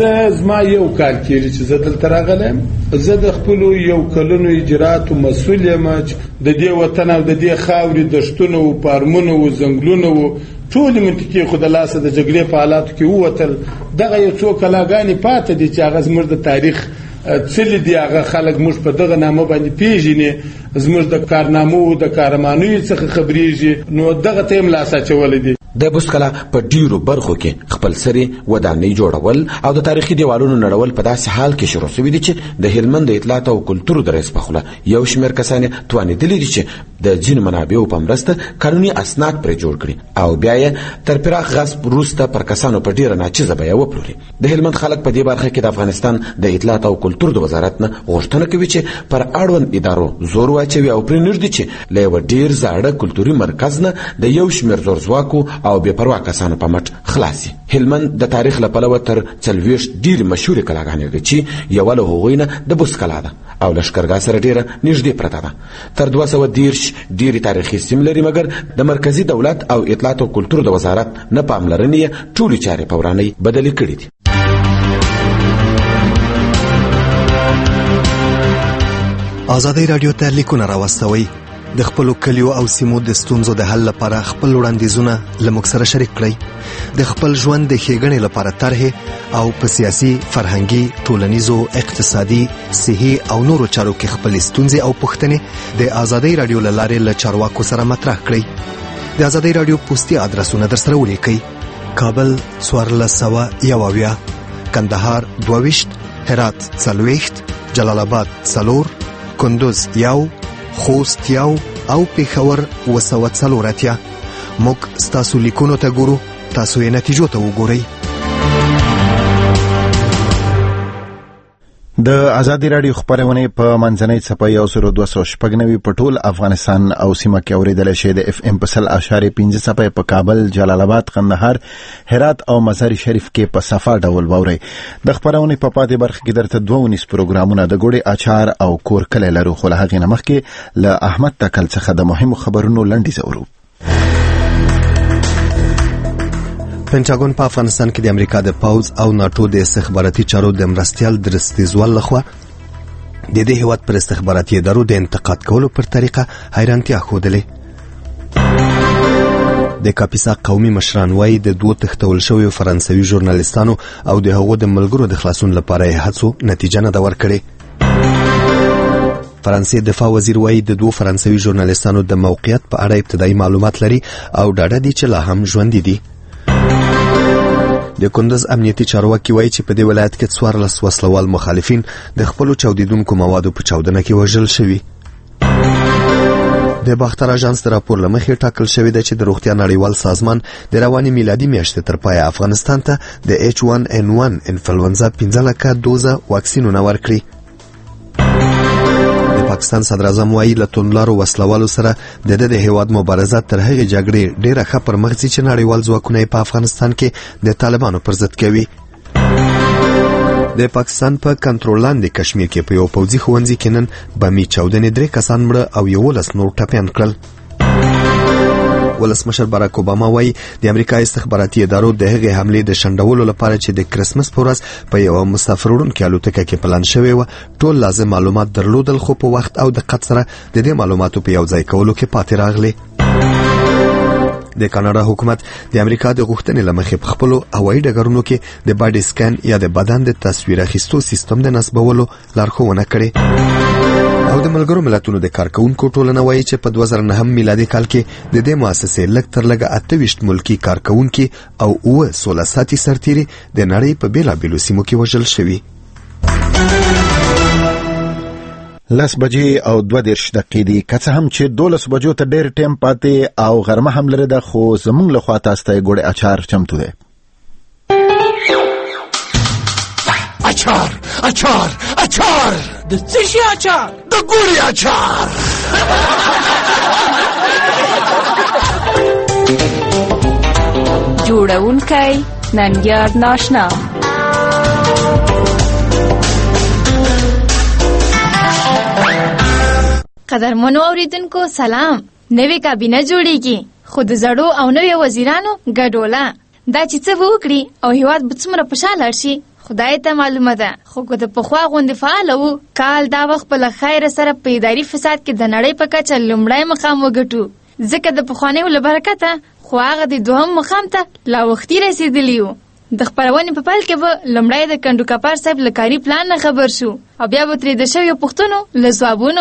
زما یو کال کېږي چې زه دلته راغلم زه د خپل یو کلونو اجراتو مسؤل یم د دې وطن او د دې خاوري د شتونو او پارمونو او زنګلونو ټول منطقي خو د لاسه د جګړې په حالاتو کې ووتل دغه یو څو کلاګانې پاتې دي چې هغه زموږ د تاریخ څل دی هغه خلک موږ په دغه نامه باندې پیژني زموږ د کارنامو د کارمانیو څخه خبرېږي نو دغه تیم لاسه چول دي. د بست کلا په ډیرو برخو کې خپل سری ودانۍ جوړول او د تاریخي دیوالونو نړول په داسې حال کې شروع شوي دي چې د هلمند اطلاعات او کلتور د رئیس په خوله یو شمېر کسان توانېدلي دي چې د ځینو منابعو په مرسته قانوني اسناد پرې جوړ کړي او بیا یې تر پراخ غصب وروسته پر کسانو په ډیره ناچیزه بیه وپلوري. د هلمند خلک په دې برخه کې د افغانستان د اطلاعات او کلتور د وزارت نه غوښتنه کوي چې پر اړوند ادارو زور واچوي او پرې نږدې چې له یو ډیر زاړه کلتوري مرکز نه د یو شمېر زور ځواکو او بې پروا کسانو په مټ خلاصي. هلمند د تاریخ له پلوه تر 40 ډیر مشهور کلاګانې لري چې یو له هغوی نه د بست کلا ده او لشکرګاه سره ډیره نږدې پرته ده. تر 210 ډیری تاریخي سیمې لري مګر د مرکزی دولت او اطلاعات او کلتور د وزارت نه پاملرنې ټولې چارې په ورانۍ بدلې کړې دي. ازادي رادیو ته لیکونه راوستوي د خپل کلیو او سیمو د ستونزو د حل لپاره خپل وړاندیزونه لموږ سره شریک کړئ د خپل ژوند د ښېګڼې لپاره طرحې او په سیاسي فرهنګي ټولنیزو اقتصادي صحي او نورو چارو کې خپل ستونزې او پوښتنې د ازادي رادیو له لارې له چارواکو سره مطرح کړئ د ازادي رادیو پوسټي ادرسونه درسره ولیکئ کابل 1401 کندهار 22 هرات 40 جلال آباد 4 کندوز 1 خوست 1 او پېښور 240 موږ ستاسو لیکونو ته ګورو تاسو یې نتیجو ته وګورئ د ازادي رادیو خبرونه په منځنۍ صفحه 1290 په ټول افغانستان او سیمه کې اوریدل شي د اف ام په 100.5 صفحه په کابل جلال آباد قندهار هرات او مزار شریف کې په صفه ډول ووري د خبرونه په پاتې برخه کې درته 2 پروګرامونه د ګوړې اچار او کور کله لرو خو له هغې نه مخکې له احمد تکل څخه د مهمو خبرونو لنډیز اورو پنټاګون په افغانستان کې د امریکا د پاوز او ناتو د استخباراتي چارو د مرستيال درستیزوال لخوا د دې هیواد پر استخباراتي ادارو د انتقاد کولو پر طریقه حیرانتیا ښودلې د کاپیسا قومي مشران وايي د 2 تښتول شویو فرانسوي ژورنالیستانو او د هغو د ملګرو د خلاصون لپاره هڅو نتیجه نه ده ورکړې فرانسې دفاع وزیر وايي د 2 فرانسوي ژورنالیستانو د موقعیت په اړه ابتدایي معلومات لري او ډاډه دي چې لا هم ژوندي دي د کندز امنیتي چارواکي وایي چې په دې ولایت کې 14 وسلوال مخالفین د خپل چاودیدونکو موادو په چاودنه کې وژل شوي د باختر اژانس د راپور لمخې ټاکل شوی دی چې د روغتیا نړیوال سازمان د رواني میلادي میاشتې تر پایه افغانستان ته د H1N1 انفلونزا 15 لکه دوزه واکسینونه ورکړي پاکستان صدر اعظم وايي له توندلارو وسلوالو سره د هیواد مبارزه تر هغې جګړې ډیره ښه پر مخ ځي چې نړیوال ځواکونه په افغانستان کې د طالبانو پر ضد کوي د پاکستان په کنټرول لاندې کشمیر کې په یو پوځي ښوونځي کې نن بمي چاودنې 3 کسان مړه او 11 نور ټپیان کړل ولسمشر باراک اوباما وايي د امریکا استخباراتي ادارو د هغې حملې د شنډولو لپاره چې د کرسمس په ورځ په یو مسافر وړونکي الوتکه کې پلان شوی و ټول لازم معلومات درلودل خو په وخت او دقت سره د دې معلوماتو په یو ځای کولو کې پاتې راغلي د کاناډا حکومت د امریکا د غوښتنې لمخې په خپل هوایي ډګرونو کې د باډي سکین یا د بدن د تصویر اخیستو سیستم د نصبولو لارښوونه کړې او د ملګرو ملتونو د کارکونکو ټولنه وایي چې په 2009 میلادي کال کې د دې مؤسسې لږ تر لږه 28 ملکی کارکونکي او 16 ساتي سرتیري د نړۍ په بیلابیلو سیمو کې وژل شوي 10 بجې او 22 دقیقې دي که څه هم چې 12 بجو ته ډېر ټیم پاتې او غرمه هم لري ده خو زموږ له خوا تاسو ته ګوړې اچار چمتو دی اچار اچار اچار د څه شي اچار د ګوړې اچار جوړونکی ننګیار ناشنا قدرمنو اوریدونکو سلام نوې کابینه جوړیږي خو د زړو او نوې وزیرانو ګډوله دا چې څه وکړي او هیواد به څومره خوشاله شي خدای ته معلومه ده خو که د پخوا غوندې فعال وو کال دا وخت په له خیر سره په اداري فساد کې د نړۍ په کچه لومړی مقام وګټو ځکه د پخوانیو له برکته خو هغه د دوهم مقام ته لا وختي رسېدلی وو د خپرونې په پیل کې به لومړی د کنډوکپار صاحب له کاري پلان نه خبر شو او بیا به ترې د شویو پوښتنو له ځوابونو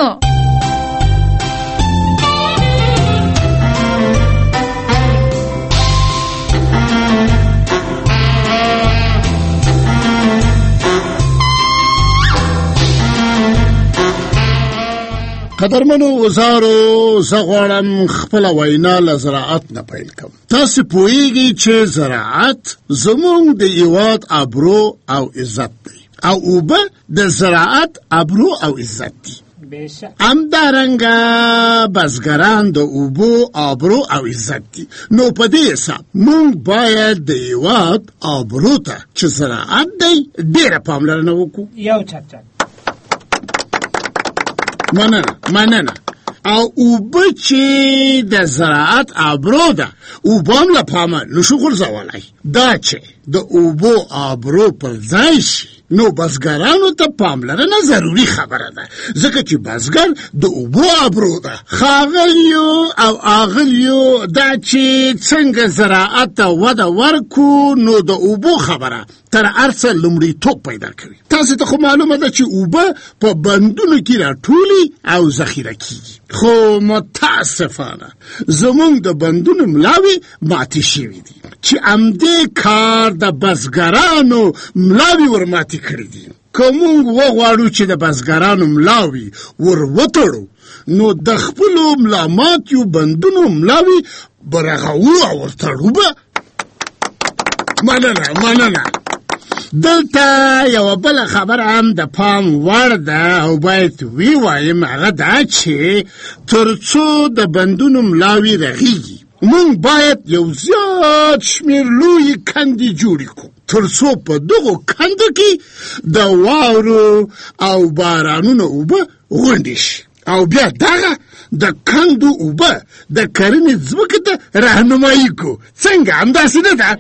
قدرمنو وزارو زغوارم خپل وینا له زراعت نه پیل کوم تاسو پوهیږئ چې زراعت زموږ د هیواد ابرو او عزت دی او اوبه د زراعت ابرو او عزت دی همدارنګه بزګران د اوبو ابرو او عزت دي نو په دې حساب موږ باید د هیواد ابرو ته چې زراعت دی ډېره پاملرنه وکړو یو چپ مننه او اوبه چې د زراعت ابرو ده اوبه هم له پامه نشو غورځولی. دا چې د اوبو ابرو پر ځای شي نو بزګرانو ته پاملرنه ضروري خبره ده، ځکه چې بزګر د اوبو ابرو ده. ښاغلیو او اغلیو دا چې څنګه زراعت ته وده ورکو نو د اوبو خبره تر هر څه لومړیتوب پیدا کوي. تاسو ته خو معلومه ده چې اوبه په بندونو کې راټولي او ذخیره کیږي، خو متاسفانه زمونږ د بندونو ملاوي ماتې شوي دي چې همدې کار د بزګرانو ملاوي ورماتې کړي دي. که مونږ وغواړو چې د بزګرانو ملاوي ور وتړو نو د خپلو ملاماتیو بندونو ملاوي برغوو او ورتړو به. مننه. دلته یو بل خبر هم د پام وړ ده او باید وی وایم، هغه دا چې ترڅو د بندونو ملاوي رغیږي مونږ باید یو زیات شمیر لوی کندې جوړې کړو ترڅو په دغو کندو کې د واورو او بارانونو اوبه غونډې شي او بیا دغه د کندو اوبه د کرنې ځمکې ته راهنمایي کړو. څنګه همداسې نه ده؟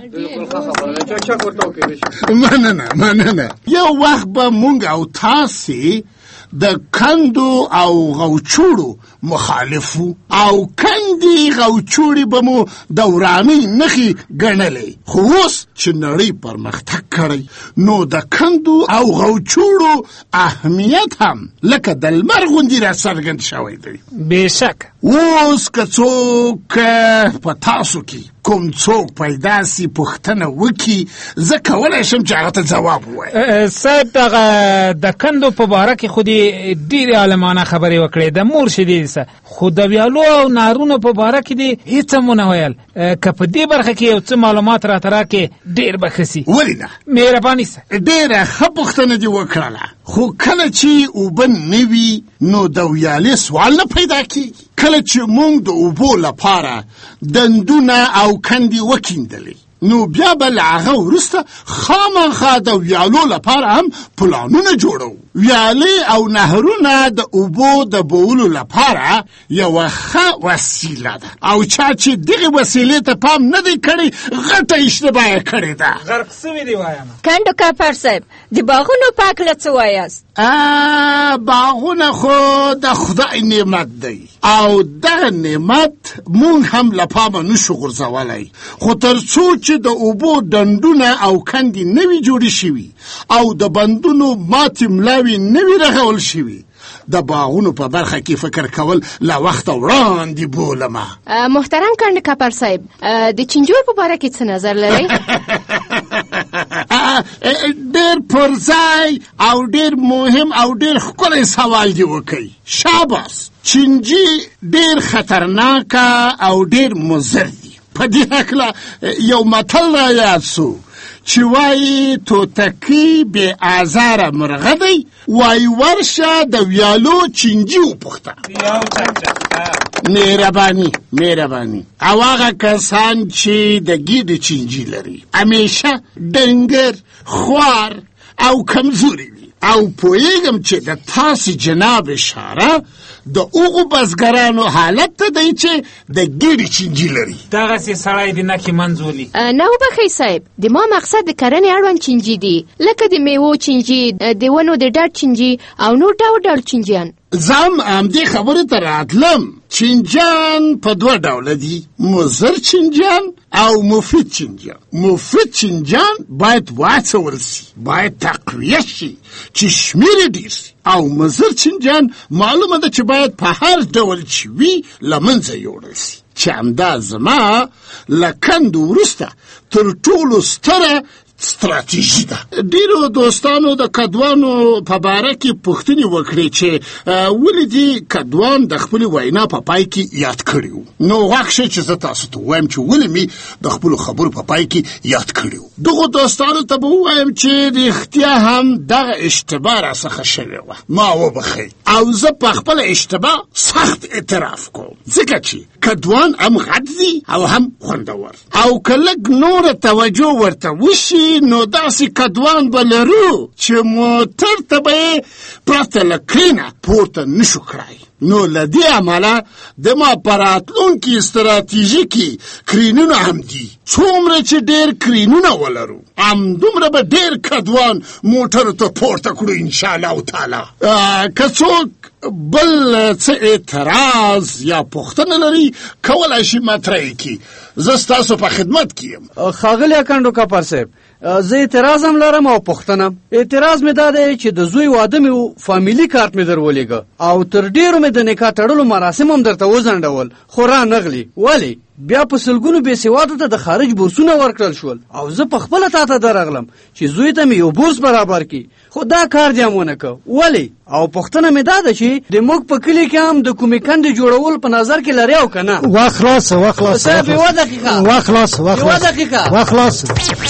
مننه. یو وخت به مونږ او تاسې د کندو او غوچوړو مخالفو او کندي غوچوړي به مو د ورانۍ نښې ګڼلې، خو اوس چې نړۍ پرمختګ کړی نو د کندو او غوچوړو اهمیت هم لکه د لمر غوندې راڅرګند شوی دی. بېشکه اوس که څوک په تاسو کې کوم څوک پیدا سي پوښتنه وکړي زه کولی شم چې هغه ته ځواب ووایم. صاحب دغه د کندو په باره کې خو دې ډېرې عالمانه خبرې وکړې د مور شیدې څه، خو د ویالو او نارونو په باره کې دې هېڅ هم ونه ویل. که په دې برخه کې یو څه معلومات راته راکړې ډېر به ښه سي. ولې نه؟ مهرباني سه. ډېره ښه پوښتنه دې وکړله، خو کله چې اوبه نه وي نو د ویالې سوال نه پیدا کېږي. کله چې موږ د اوبو لپاره دندونه او کندې وکیندلې نو بیا به له هغه وروسته خامخا د ویالو لپاره هم پلانونه جوړو. ویالې او نهرونه د اوبو د بولو لپاره یوه ښه وسیله ده او چا چې دغې وسیلې ته پام نه دی کړی غټه اشتباه یې کړې ده. غرق سوي دي وایم. کندو کاپر صاحب د باغونو په هکله څه وایاست؟ باغونه خو د خدای نعمت دی او دغه نعمت مونږ هم له پامه نشو غورځولی، خو تر څو چې د اوبو ډنډونه او کندې نوي جوړې شوي او د بندونو ماتې ملاوي نوي رغول شوي د باغونو په برخه کې فکر کول له وخته وړاندې بولمه. محترم کندو کاپر صاحب د چینجو په باره کې څه نظر لرئ؟ ډېر پرځای او ډېر مهم او ډېر ښکلی سوال دې وکړئ. شاباس. چینجي ډېر خطرناکه او ډېر مضر دي. په دې هکله یو متل را یاد سو چې وایي توتکۍ بې ازاره مرغه دی، وایي ورشه د ویالو چینجي وپوښته. مهرباني. او هغه کسان چې د ګیډې چینجي لري همیشه ډنګر، خوار او کمزوري وي او پوهیږم چې د تاسې جناب اشاره د هغو بزګرانو حالت ته دی چې د ګیډې چینجي لري. دغسې سړی د نکې منځولي. نه وبښئ صاحب، د ما مقصد د کرنې اړوند چینجي دي، لکه د میوو چینجي، د ونو د ډډ چینجي او نور ډول چینجیان. زم همدې خبرې ته راتلم. چینجیان په دوه ډوله دي، مضر چینجیان او مفید چینجیان. مفید چینجیان باید واچول سي، باید تقویه شي چې شمیر یې ډېر سي، او مضر چینجیان معلومه ده چې باید په هر ډول چې وي له منځه یوړل سي، چې همدا زما له کندو وروسته تر ټولو ستره ستراتیژي ده. ډیرو دوستانو د کدوانو په باره کې پوښتنې وکړې چې ولې دې کدوان د خپلې وینا په پای کې یاد کړي وو. نو غوږ شئ چې زه تاسو ته ووایم چې ولې مې د خپلو خبرو په پای کې یاد کړي وو. دغو دوستانو ته به ووایم چې رښتیا هم دغه اشتباه راڅخه شوې وه، ما وبښئ او زه په خپله اشتباه سخت اعتراف کوم، ځکه چې کدوان هم غټ دي او هم خوندور، او که لږ نوره توجه ورته وشي نو داسې کدوان به لرو چې موټر ته به یې پرته له کرینه پورته نشو کړای. نو لدی عمله د ما پراتلونکي استراتیژیکي کرینونه هم دي. څومره چې ډېر کرینونه ولرو همدومره به ډېر کدوان موټرو ته پورته کړو انشاءالله تعالی. که څوک بل څه اعتراض یا پوښتنه لري کولی شي مطرح یې کړي. زه ستاسو په خدمت کې یم. ښاغلی اکانډو کاپر صاحب، زه اعتراض هم لرم او پوښتنه. اعتراض مې دا دی چې د زوی واده مې و، فامیلي کارت مې در ولېږه او تر ډېرو مې د نکاح تړلو مراسم هم درته وځنډول، خو رانغلي. ولې؟ بیا په سلګونو بېسوادو ته د خارج بورسونه ورکړل شول او زه په خپله تا ته درغلم چې زوی ته مې یو بورس برابر کړي، خو دا کار دې هم ونه که. ولې؟ او پوښتنه مې دا ده چې د موږ په کلي کې هم د کومې کندې جوړول په نظر کې لري او که نه؟ واخلاص صاحب یوه دقیقه یوه دقیقه.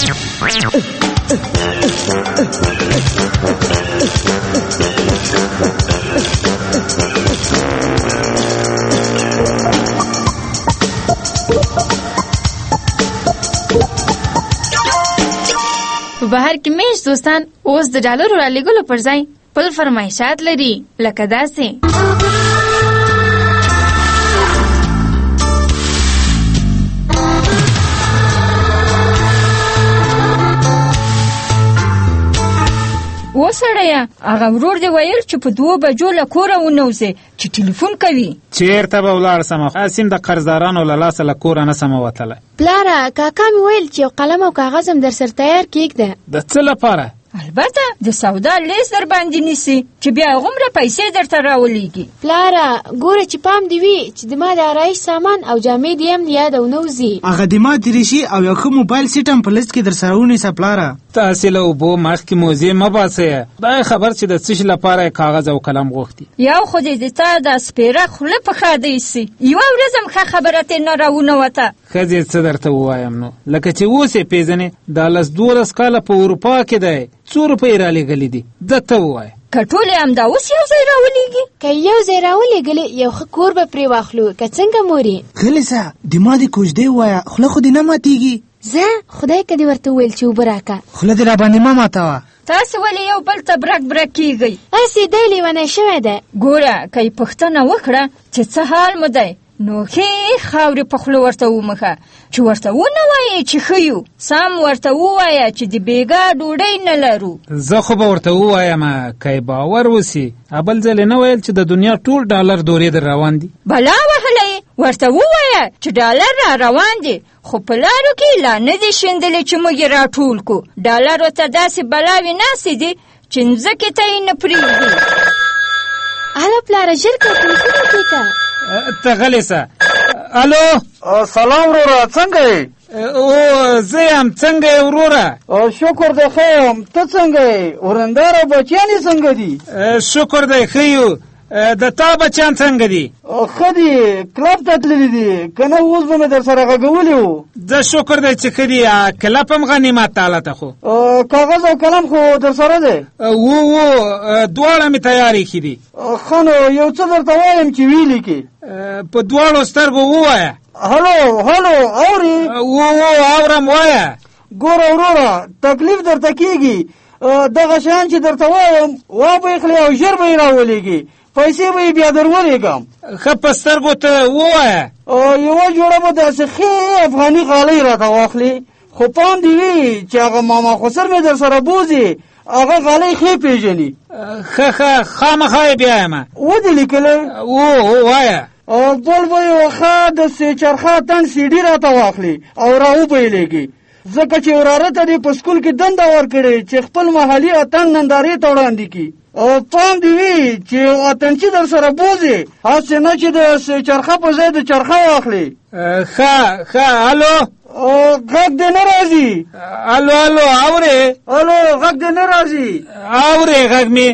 په بهر کې میش دوستان اوس د ډالرو رالیږلو پر ځای خپل فرمایشات لري، لکه داسې: و سړیه، هغه ورور دې ویل چې په 2 بجو له کوره ونوځې چې ټلیفون کوي. چېرته به ولاړ سمه؟ قاسم د قرضدارانو له لاسه له کوره نه سمه وتله. پلاره، کاکا مې ویل چې یو قلم او کاغذ هم در سر تیار کېږده. د څه لپاره؟ البته د سودا لیست در باندې نیسي چې بیا غومره پیسې درته راولېږي. پلاره ګوره چې پام دې وي چې د ما د آرایش سامان او جامې دې هم یاد او نوځي. هغه د ما دریشي او یو ښه موبایل سیټ هم په لیست کې در سره ونیسه پلاره. تاسې له اوبو مخکې موزې مه باسئ. دا خبر چې د څه شي لپاره کاغذ او قلم غوښتي. یو خو دې د تا د سپېره خوله په ښه دی سي، یوه ورځ هم ښه خبره ترې نه راونوته. ښځې څه درته ووایم نو، لکه چې اوس یې پېژنې دا 12 کاله په اروپا کې دی، څو روپۍ رالیږلي دي؟ ده ته ووایه. که ټولې همدا اوس یو ځای راولېږي؟ که یو ځای راولېږلې یو ښه کور به پرې واخلو، که څنګه مورې؟ غلې سه، د ما د کوژدې ووایه، خوله خو دې نه ماتېږي. زه خدای که دې ورته وویل چې اوبه راکه. خوله دې راباندې مه ماتوه. تاسې ولې یو بل ته برک کېږئ؟ هسې دی لیونی شوی دی. ګوره، که یې پوښتنه وکړه چې څه حال مو دی، نو ښې خاورې په خوله ورته ومخه، چې ورته ونه وایې چې ښه یو، سم ورته ووایه چې د بېګا ډوډۍ نه لرو. زه خو به ورته ووایم که یې باور وسي. بل ځل یې نه ویل چې د دنیا ټول ډالر دورې در روان دي؟ بلا وهلی، ورته ووایه چې ډالر را روان دي، خو په لارو کې لا نه دي شیندلې چې موږ یې راټول کو. ډالر ورته داسې بلاوې ناستې دي چې مځکې ته یې نه پرېږدي. هلو پلاره، ژر که تلیفون وکړه. ته غلې سه. الو، سلام وروره، څنګه یې؟ او زه یم، څنګه یې وروره؟ شکر دی ښه یم، ته څنګه یې؟ ورندار او بچیان یې څنګه دي؟ شکر دی ښه یو. د تا بچیان څنګه دي؟ ښه دي، کلب ته تللي دي، که نه اوس به مې در سره غږولی وو. زه شکر دی چې ښه دي. کلب هم غنیمت تعالی ته خو کاغذ او قلم خو در سره دی؟ دواړه مې تیار ایښي دي. ښه نو یو څه درته وایم چې ویلي کې په دواړو سترګو ووایه. هلو اورې؟ اورم، وایه. ګوره وروره، تکلیف درته کېږي، دغه شیان چې درته وایم وابېخلې او ژر به یې راولېږي، پیسې به یې بیا در ولېږم. ښه په سترګو ته ووایه. یوه جوړه به داسې ښې افغاني غالۍ راته واخلې، خو پام دې وي چې هغه ماما خسر مې در سره بوځي، هغه غالۍ ښې پېژني. ښه خامخا یې بیایم. ودې لیکلی؟ وایه. بل به یې ښه د چرخه تن سیډي راته واخلي او را وبیلېږي، ځکه چې وراره ته دې په سکول کې دنده ورکړې چې خپل محلي اتڼ نندارې ته وړاندې کړي. پام دې وي چې اتڼچي در سره بوځي، هسې نه چې د چرخه په ځای د چرخه واخلي. ښه. الو، غږ دې نه راځي. الو اورې؟ غږ دې نه راځي. اورې غږ مې؟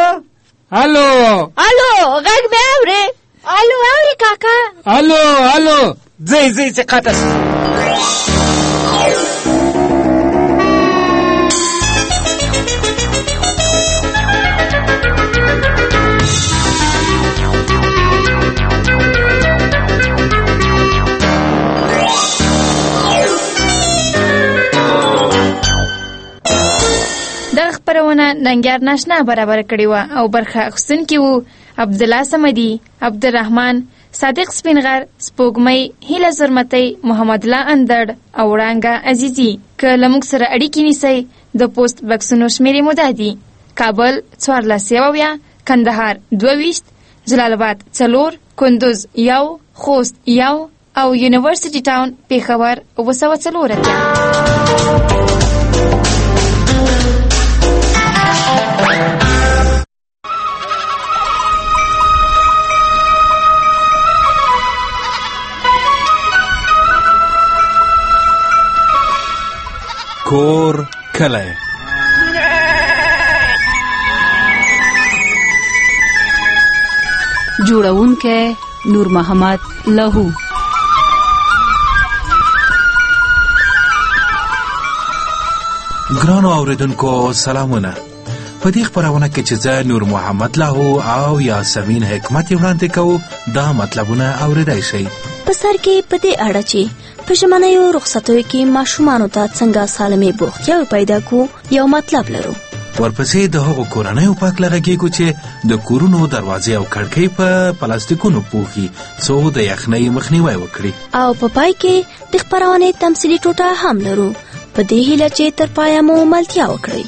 الو غږ مې اورې؟ اورې کاکا؟ الو ځئ چې قطع شي. دغه خپرونه ننګیار ناشنا برابر کړې وه او برخه اخیستونکي وو عبدالله صمدي، عبدالرحمن، صادق سپینغر، سپوږمۍ، هیله زرمتی، محمد الله اندړ او وړانګه عزیزي. که له موږ سره اړیکې نیسئ د پوسټ بکسونو شمېرې مو دا دي: کابل 1470، کندهار 22، جلال آباد 4، کندوز 1، خوست 1 او یونیورسيټي ټاون پېښور 240. کور کلی جوړونکی نور محمد لهو. ګرانو اوریدونکو سلامونه. په دې خپرونه کې چې زه نور محمد لهو او یاسمین حکمت وړاندې کوو دا مطلبونه اوریدای شئ. په سر کې په دې اړه چې په ژمنیو رخصتیو کې ماشومانو ته څنګه سالمې بوختیاوې پیدا کو یو مطلب لرو. ورپسې د هغو کورنیو په هکله غږیږو چې د کورونو دروازې او کړکۍ په پلاستیکونو پوښي څو د یخنۍ مخنیوی وکړي. او په پای کې د خپرونې تمثیلي ټوټه هم لرو. په دې هیله چې تر پایه مو ملتیا وکړئ.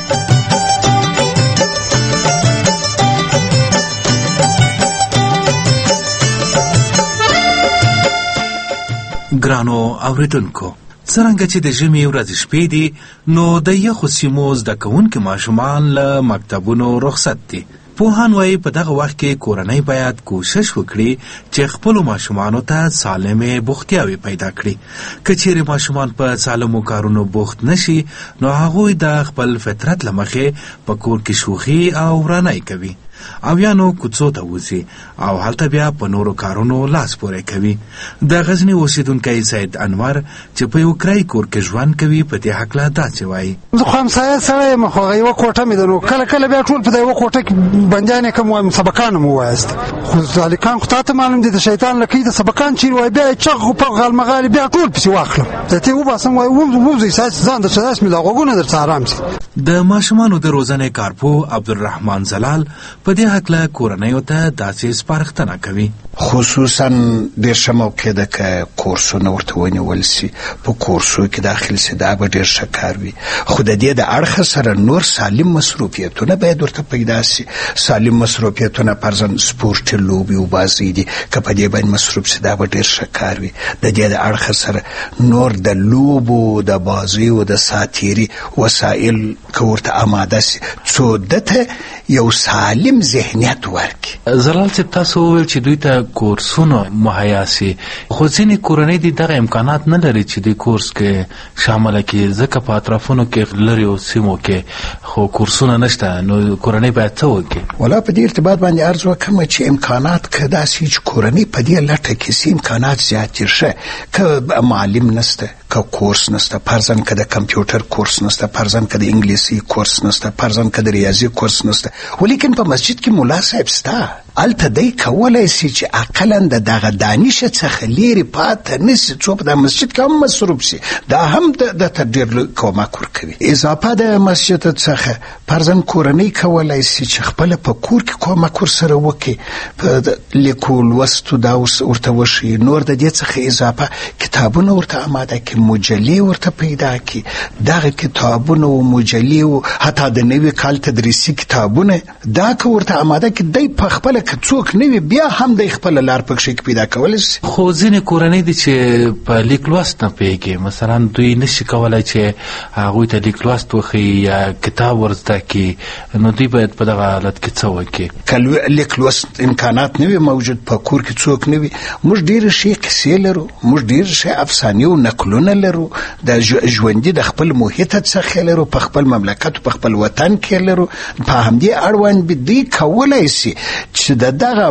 ګرانو اوریدونکو، څرنګه چې د ژمي ورځې شپې دي نو د یخو سیمو زده کوونکي ماشومان له مکتبونو رخصت دي. پوهان وایي په دغه وخت کې کورنۍ باید کوشش وکړي چې خپلو ماشومانو ته سالمې بوختیاوې پیدا کړي. که چیرې ماشومان په سالمو کارونو بوخت نشي نو هغوی د خپل فطرت له مخې په کور کې شوخي او ورانۍ کوي او یا نو کوڅو ته وځي او هلته بیا په نورو کارونو لاس پورې کوي. د غزني اوسیدونکی سید انور چې په یو کرایي کور کې ژوند کوي په دې هکله داسې وایي: زه خو همسایه سړی یم، خو هغه یوه کوټه مې ده، نو کله کله بیا ټول په د یوه کوټه کې بندیان یې کوم وایم، سبقان مو ووایست. خو ځالکان خو تا ته معلوم دي د شیطان لکۍ د سبقان چیرې وایي، بیا یې چغ پغ غالمغالي بیا ټول پسې واخلم، د تې وباسم وایي ووځئ ستاسې ځان درته داسې مې دا غوږونه درته ارام شي. د ماشومانو د روزنې کارپوه عبدالرحمن زلال په دې هکله کورنیو ته داسې سپارښتنه کوي: خصوصا ډېر ښه موقع ده که کورسونه ورته ونیول سي، په کورسو کې داخل سي، دا به ډېر ښه کار وي. خو د دې د اړخه سره نور سالم مصروفیتونه باید ورته پیدا سي. سالم مصروفیتونه فرضاً سپورټي لوبې او بازۍ دي، که په دې باندې مصروف سي دا به ډېر ښه کار وي. د دې د اړخه سره نور د لوبو د بازیو د ساتیري وسایل که ورته آماده سي څو دته یو سالم ذهنیت ورکړي. زلال صاحب تاسو وویل چې دوی ته کورسونه مهیا سي، خو ځینې کورنۍ دي دغه امکانات نه لري چې د کورس کې شامله کړي، ځکه په اطرافونو کې لرې سیمو کې خو کورسونه نشته، نو کورنۍ باید څه وکړي؟ ولا په دې ارتباط باندې عرض وکړم چې امکانات که داسې چې کورنۍ په دې لټه کې سي امکانات زیات دي. ښه که معلم نسته، که کورس نسته، فرضاً که د کمپیوټر کورس نسته، فرضاً که د انګلیسي کورس نسته، فرضاً که د ریاضي کورس نسته، ولیکن په مسجد کې ملا صاحب سته، هلته دی کولی سي چې اقلا د دغه دانشه څخه لیرې پاته نسي، څو په د مسجد کې هم مصروف سي، دا هم درته ډېر کمک ورکوي. اضافه د مسجد څخه فرضاً کورنۍ کولی سي چې خپله په کور کې کومک ورسره وکړي، په لیکو لوستو دا ورته وښیي. نور د دې څخه اضافه کتابونه ورته آماده کړي، مجلې ورته پیدا کړي. دغه کتابونه و مجلې و حتی د نوي کال تدریسي کتابونه دا که ورته آماده کړي، دی په خپله که څوک نه وي بیا هم دی خپله لار پکښې کې پیدا کولی سي. خو ځینې کورنۍ دي چې په لیک لوست نه پوهېږي، مثلا دوی نشي کولی چې هغوی ته لیک لوست وښیي یا کتاب ور زده کړي، نو دوی باید په دغه حالت کې څه وکړي؟ که لیک لوست امکانات نه وي موجود، په کور کې څوک نه وي، موږ ډېرې ښې قصې لرو، موږ ډېر ښه افسانې او نقلونه لرو، د ژوندي د خپل محیط څخه لرو، په خپل مملکت په خپل وطن کې لرو. په همدې اړوند دوی کولی سي چې د دغه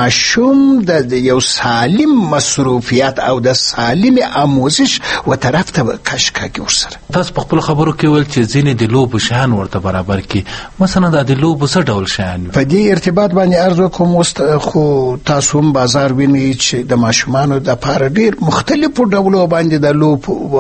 ماشوم د یو سالم مصروفیت او د سالم آموزش و طرف ته کش کاږي ورسره. تاسو په خپلو خبرو کې ویل چې ځینې د لوبو شیان ورته برابر کړي، مثلا د لوبو څه ډول شیان؟ په دې ارتباط باندې عرض وکړم، اوس خو تاسو هم بازار وینئ چې د ماشومانو دپاره ډېر مختلفو ډولو باندې د لوبو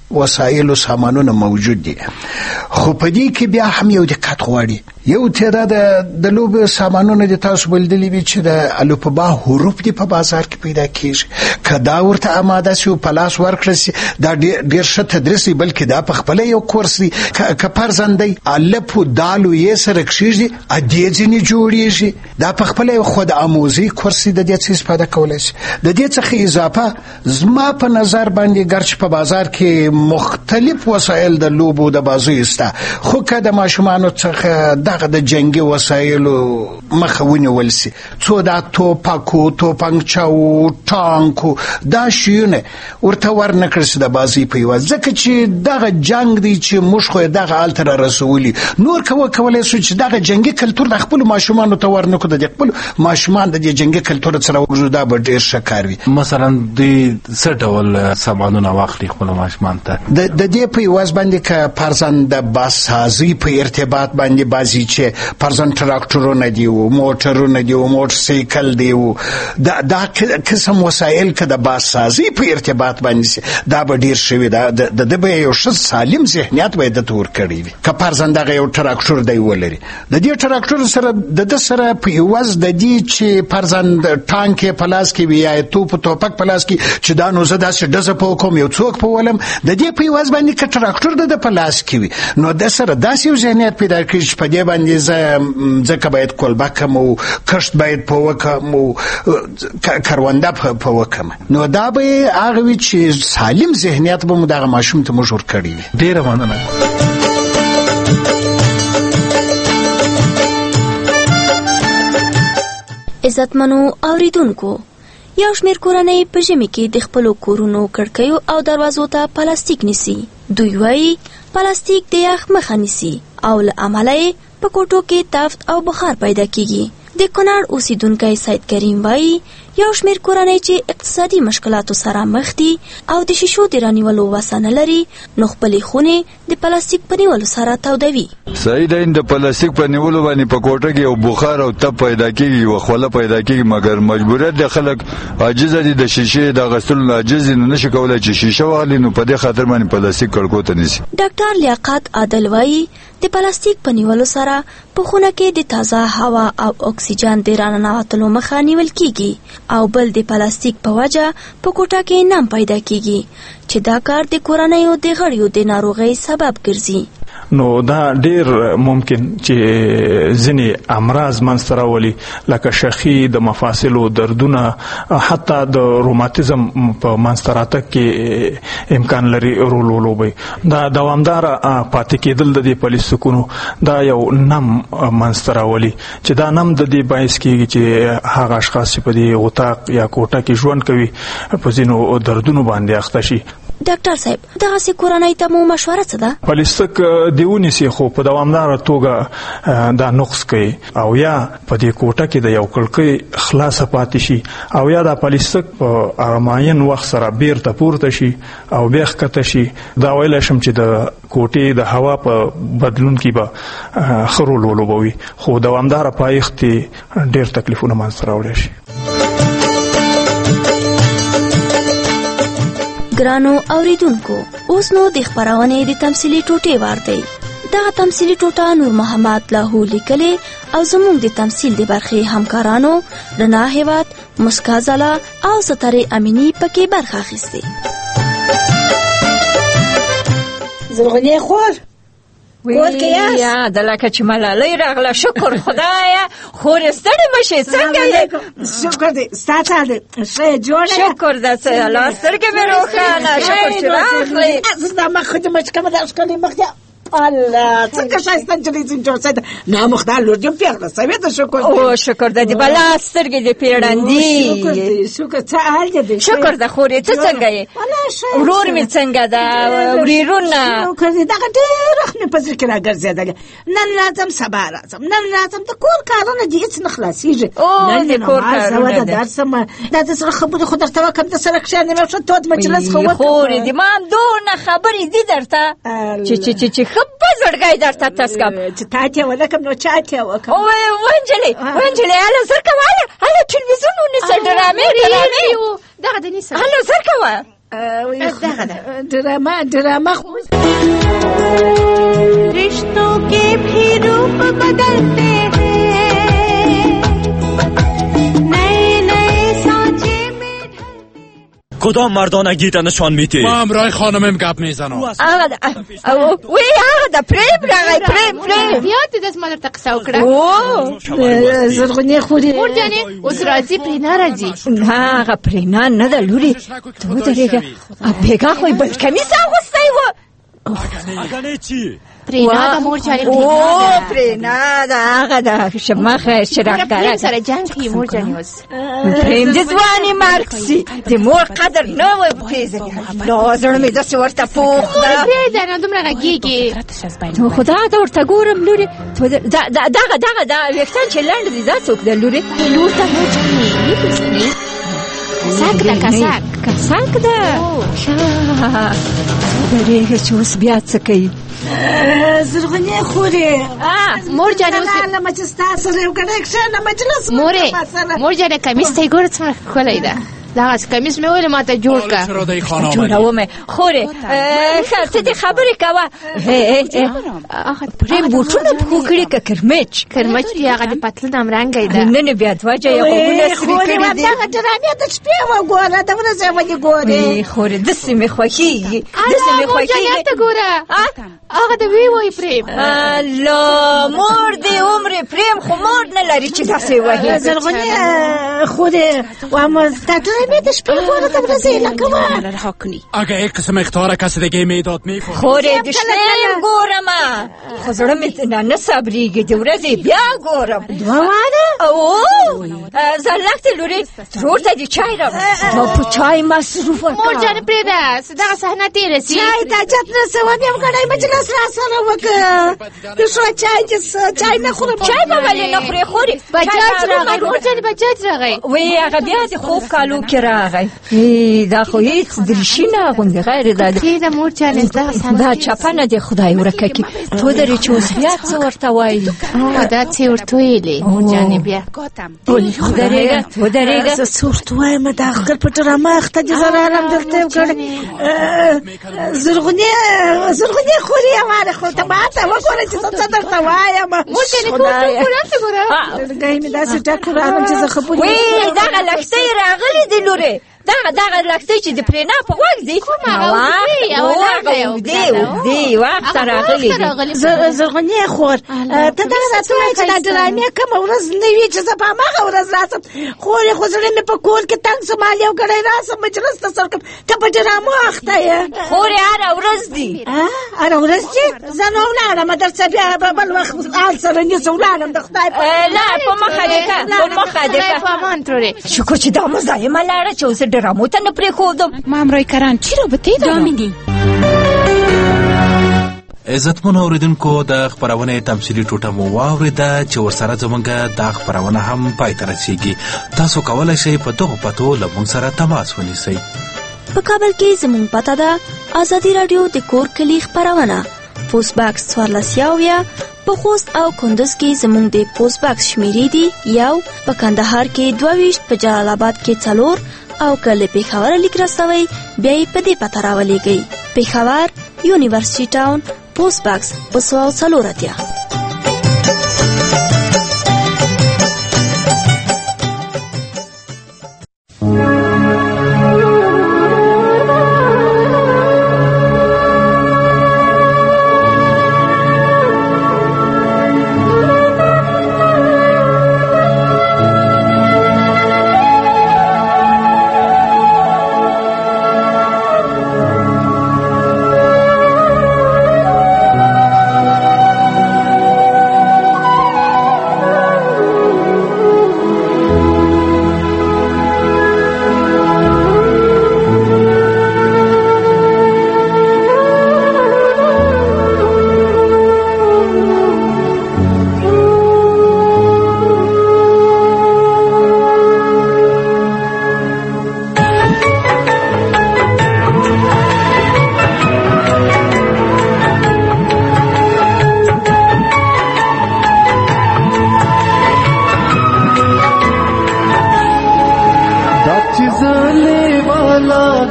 وسایل او سامانونه موجود دي خو په دې کې بیا هم یو دقت غواړي یو تعداد د لوبو سامانونه د تاسو بلدلی وي چې د الفبا حروف دي په بازار کې پیدا کیږي کدا ورته آماده شي په لاس ورکړل شي دا ډیر ښه تدریس دی بلکې دا په خپل یو کورس دی که پرزندای الف او دال یې سره کشيږي ا دې ځنی جوړیږي دا په خپل یو خود آموزي کورس دی د دې څه استفاده کولای شي د دې څخه اضافه زما په نظر باندې ګرچ په بازار کې مختلف وسایل د لوبو د بازو استا خو که د ماشومانو څخه دغه د جنگي وسایلو مخاوني ولسي څو دا توپاکو توپنګچاو ټانکو دا شیونه ورته ورنکړل شي د بازي په یو ځکه چې دغه جنگ دی چې موږ خو دغه التر رسولي نور کولای شو چې دغه جنگي کلتور د خپل ماشومانو ته ورنکو د خپل ماشومان د جنگي کلتور سره وجوده به ډیر شکار وي مثلا د څه ډول سامانونه واخلي خپل ماشومان ته د دې په یواز باندې که پرځان د باسازي په ارتباط باندې بازي چې پرځان تراکټورونه دی او موټرونه دی او موټر سایکل دی او دا قسم وسایل که د باسازي په ارتباط باندې دا به ډیر شوی د به یو ښه سالم ذهنیت به د تور کړی وي که پرځان دغه یو تراکټور دی ولري د دې تراکټور سره د سره په یواز د دې چې پرځان ټانک په لاس کې وي یا توپک په لاس کې چې دا نو زه داسې ډزه په کوم یو څوک په ولم د دې په یواز باندې که تراکټور د په لاس کې وي نو د سره داسې یو ذهنیت پیدا کړي چې په دې باندې ځکه باید کولبه کم او کښت باید په وکم او کرونده په وکم نو دا به هغه وي چې سالم ذهنیت به مو دغه ماشوم ته موږ ورکړی وي ډیره مننه عزتمنو اوریدونکو یو شمېر کورنۍ په ژمي کې د خپلو کورونو کړکیو او دروازو ته پلاستیک نیسي دوی وایي پلاستیک د یخ مخه نیسي او له امله یې په کوټو کې تفت او بخار پیدا کیږي د کونړ اوسیدونکی سید کریم وایي یو شمېر کورنۍ چې اقتصادي مشکلاتو سره مخ دي او د شیشو د رانیولو وسه نه لري نو خپلې خونې د پلاستیک په نیولو سره تودوي صحیح دی د پلاستیک په نیولو باندې په کوټه کې یو بخار او تپ پیدا کیږي او خوله پیدا کیږي مګر مجبوریت د خلک عاجز دي د شیشې د غسل عاجز نه نشي کولای چې شیشه واغلي نو په دې خاطر باندې پلاستیک کړکو ته نیسي ډاکټر لیاقت عادل وایي د پلاستیک په نیولو سره په خونه کې د تازه هوا او اکسیجن د راننوتلو مخه نیول کیږي او بل د پلاستیک په وجه په کوټه کې نم پیدا کیږي چې دا کار د کورنیو د غړیو د ناروغۍ سبب ګرځي نو دا ډیر ممکن چې ځینې امراض منځته راولي لکه شخي د مفاصلو دردونه حتی د روماتیزم په منځته راتګ کې امکان لري رول ولوبي دا دوامدار پاتې کېدل د دې پلاستیکونو دا یو نم منځته راولي چې دا نم د دې باعث کېږي چې هغه اشخاص چې په دې غوتاق یا کوټه کې ژوند کوي په ځینو دردونو باندې اخته شي ډاکټر صاحب دغه سي کورنۍ ته مو مشوره څه ده پلاستیک دیونی سي خو په دوامدار توګه دا نقص کوي او یا په دې کوټه کې د یو کړکۍ خلاص پاتې شي او یا د پلاستیک په ارماین وخت سره بیرته پورته شي او بیا ښکته شي دا ویل شم چې د کوټې د هوا په بدلون کې به خرول ولوبوي خو دوامدار پایښت ډیر تکلیفونه منځته راوړي شي ګرانو اوریدونکو اوس نو د خبرونې د تمثيلي ټوټې وار دی دغه تمثيلي ټوټه نور محمد لاهو لیکلې او زموږ د تمثيل د برخې همکارانو رڼا هیواد مسکا زلا او ستاره امینی پکې برخه اخیسته زرغونی خور کور کې یاست د لکه چې ملالۍ راغله شکر خدایه خور ستړې مشې څنګه یې شکر دې ستا ته دې ښه جوړه شکر ده الله سترګې مې روښانه شکر چې راغلې زه دا مخ دې مچ کومه دا ښکلې مخ دې الله څنګه ښایسته نجلۍ ځین جوړ سوی ده نه مخ دا لور دې پیغله سوې ده شکر او شکر ده دې بلا سترګې دې پیړندي شکر څه حال دې شکر ده خورې ته څنګه یې ورور مې څنګه ده وریرونه شکر دې دغه ډېر وخت مې په زړه کې راګرځېدلې نن راځم سبا راځم نن راځم د کور کارونه دې هېڅ نه خلاصېږي نن دې نماز زه د درس دا د زړه خبرې خو درته وکړم د سره کښېنم یو ښه تود مجلس خو وکړم خورې دې ما همدونه خبرې دي درته چې په زړګی درته تسکم چې تا ته ولکم نو چا ته وکم او ونجلې هله زر کوه هله تلویزیون ونیسه ډرامې دغه د نیسه هله زر کوه drama रिश्तों के भी रूप बदलते کدام مردانگی نشان میدی؟ ما همراه خانمم گپ میزنم. وی هغه د پریم راغی پریم یاد دې زما درته قصه وکړه. او زرغونې خوري مور جانې اوس راځي پرینا راځي. هغه پرینا نه ده لورې ته ودرېږه بېګا خو یې بل کمیس اغوستی و. اگانه چی؟ پرینا د مور جانې پرینا د هغه د شمخه شراکداره سره جنګ کوي مور جانې اوس. پریم دې ځوانې مرګ سي د مور قدر نه وی پېژني. لا زړه مې داسې ورته پوخ ده. پرېږده نو دومره غږېږي. خو دغه ورته ګورم لورې دغه ویښتان چې لنډ دي دا څوک ده لورې؟ لور ته مور جانې نه پېژنې. کساک ده کساک ده. درېږه چې اوس بیا څه کوي. زرغونې خوري مور جانې اوس چې ستا سره یو ګډه کښېنه مجلس مور جانې کمیس ته یې ګوره څومره ښکلی ده. دغسې کمیس مې ولې ما ته جوړ کړه. جوړومې خورې ښه ته دې خبرې کوه. پرې بوټونه پښو کړي که کرمچ دي هغه د پتلون همرنګی ده. نن یې بیا دوه جایه غوږونه سرې کړي دي. دغه ډرامې د شپې وګوره د ورځې ولې ګورې. خورې داسې مې خوښېږي مور جانې هلته ګوره هغه د وی وایي پریم. الله مور دې عمر پریم خو مور نه لري چې داسې وایي. زرغونې خورې واما ډرامې د شپې ګوره د ورځې نه کوه. اگه یک قسم اختار کسی دیگه میداد میفهم. خورې د شپې ګورم خو زړه مې نه صبرېږي د ورځې بیا ګورم. دوه واره زرلښتې لورې ترور ته دې چای راوړه. ما په چای مصروفه مور جانې پرېږده دغه صحنه تېره سي. چای ته جت نه سوم یم ګډی مجلس را سره وکړه. د شو چای نه خورم. چای به ولې نه خورې خورې؟ بجاج راغی مور جانې بجاج راغی. وی هغه بیا د خوب کالو کې راغی. دا خو هېڅ دریشي نه اغوندې غیر پرېږده مور جانې دغه صحنه دا چپنه دې خدای ورکه کړي. تو درې چې اوس بیا څه ورته وایي؟ دا څه ورته ویلې مور جانې بیا ودرېږه زه څه ورته وایم د خپل په ډرامه اخته دي زرارم دلته وکړې. زرغونې خوري واره خو ته ماته وګوره چې زه څه درته وایم. مور جانې ګوره ګای مې داسې ټک راغلم چې زه خبرې وی دغه لښتۍ راغلې دي لورې. دغه لښتۍ چې د پرېنا په غوږ دي اوږدې وخت راغلې دي. زرغونې خور ته دغه راته وایې چې دا ډرامې کومه ورځ نه وي چې زه په هماغه ورځ راسم. خورې خو زړه مې په کور کې تنګ سو مال یو ګړی راسم مجلس ته سر کړم. ته په ډرامو اخته یې. خورې هره ورځ دي. هره ورځ دي زه نو ولاړم درڅه بیا بل وخت حال سره نیسه ولاړم د خدای نه په مخه دې که په مخه دې که شکر چې دا مزایمه لاړه چې اوس ډرامو ته نه پرېښودم. مامرای کران چی رابطې ده؟ عزتمنو اوریدونکو د خپرونې تمثیلي ټوټه مو واورېده چې ورسره زموږ دا خپرونه هم پای ته رسیږي. تاسو کولی شئ په دغو پتو له موږ سره تماس ونیسئ. په کابل کې زموږ پته ده ازادي راډیو د کور کلي خپرونه پوسټ باکس 14 په خوست او کندوز کې زموږ د پوسټ باکس شمیرې دي 1 په کندهار کې 22 په جلال آباد کې 4 او کله پېښور لیک راستوي بیا یې په دې پته راولېږئ. پېښور یونیورسيټي ټاون پوسټ باکس 240.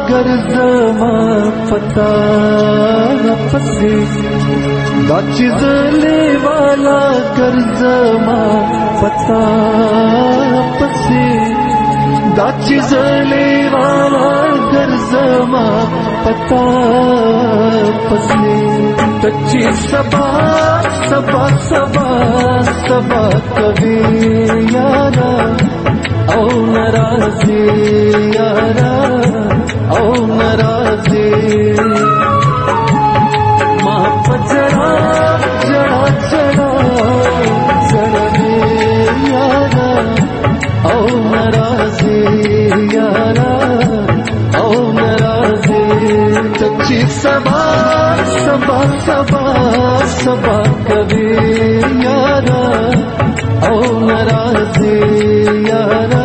ګرځما پتا پسې دا چې لیوالا ګرځما پتا پسې دا چې لیوالا ګرځما پتا پسې تچې سبا سبا سبا سبا کوي یارا او ناراضي یارا او ناراضي ما پجرا جڑا جڑا جڑا یارا او ناراضي یارا او ناراضي تچې سبا سبا سبا سبا کوي یارا او ناراضي یارا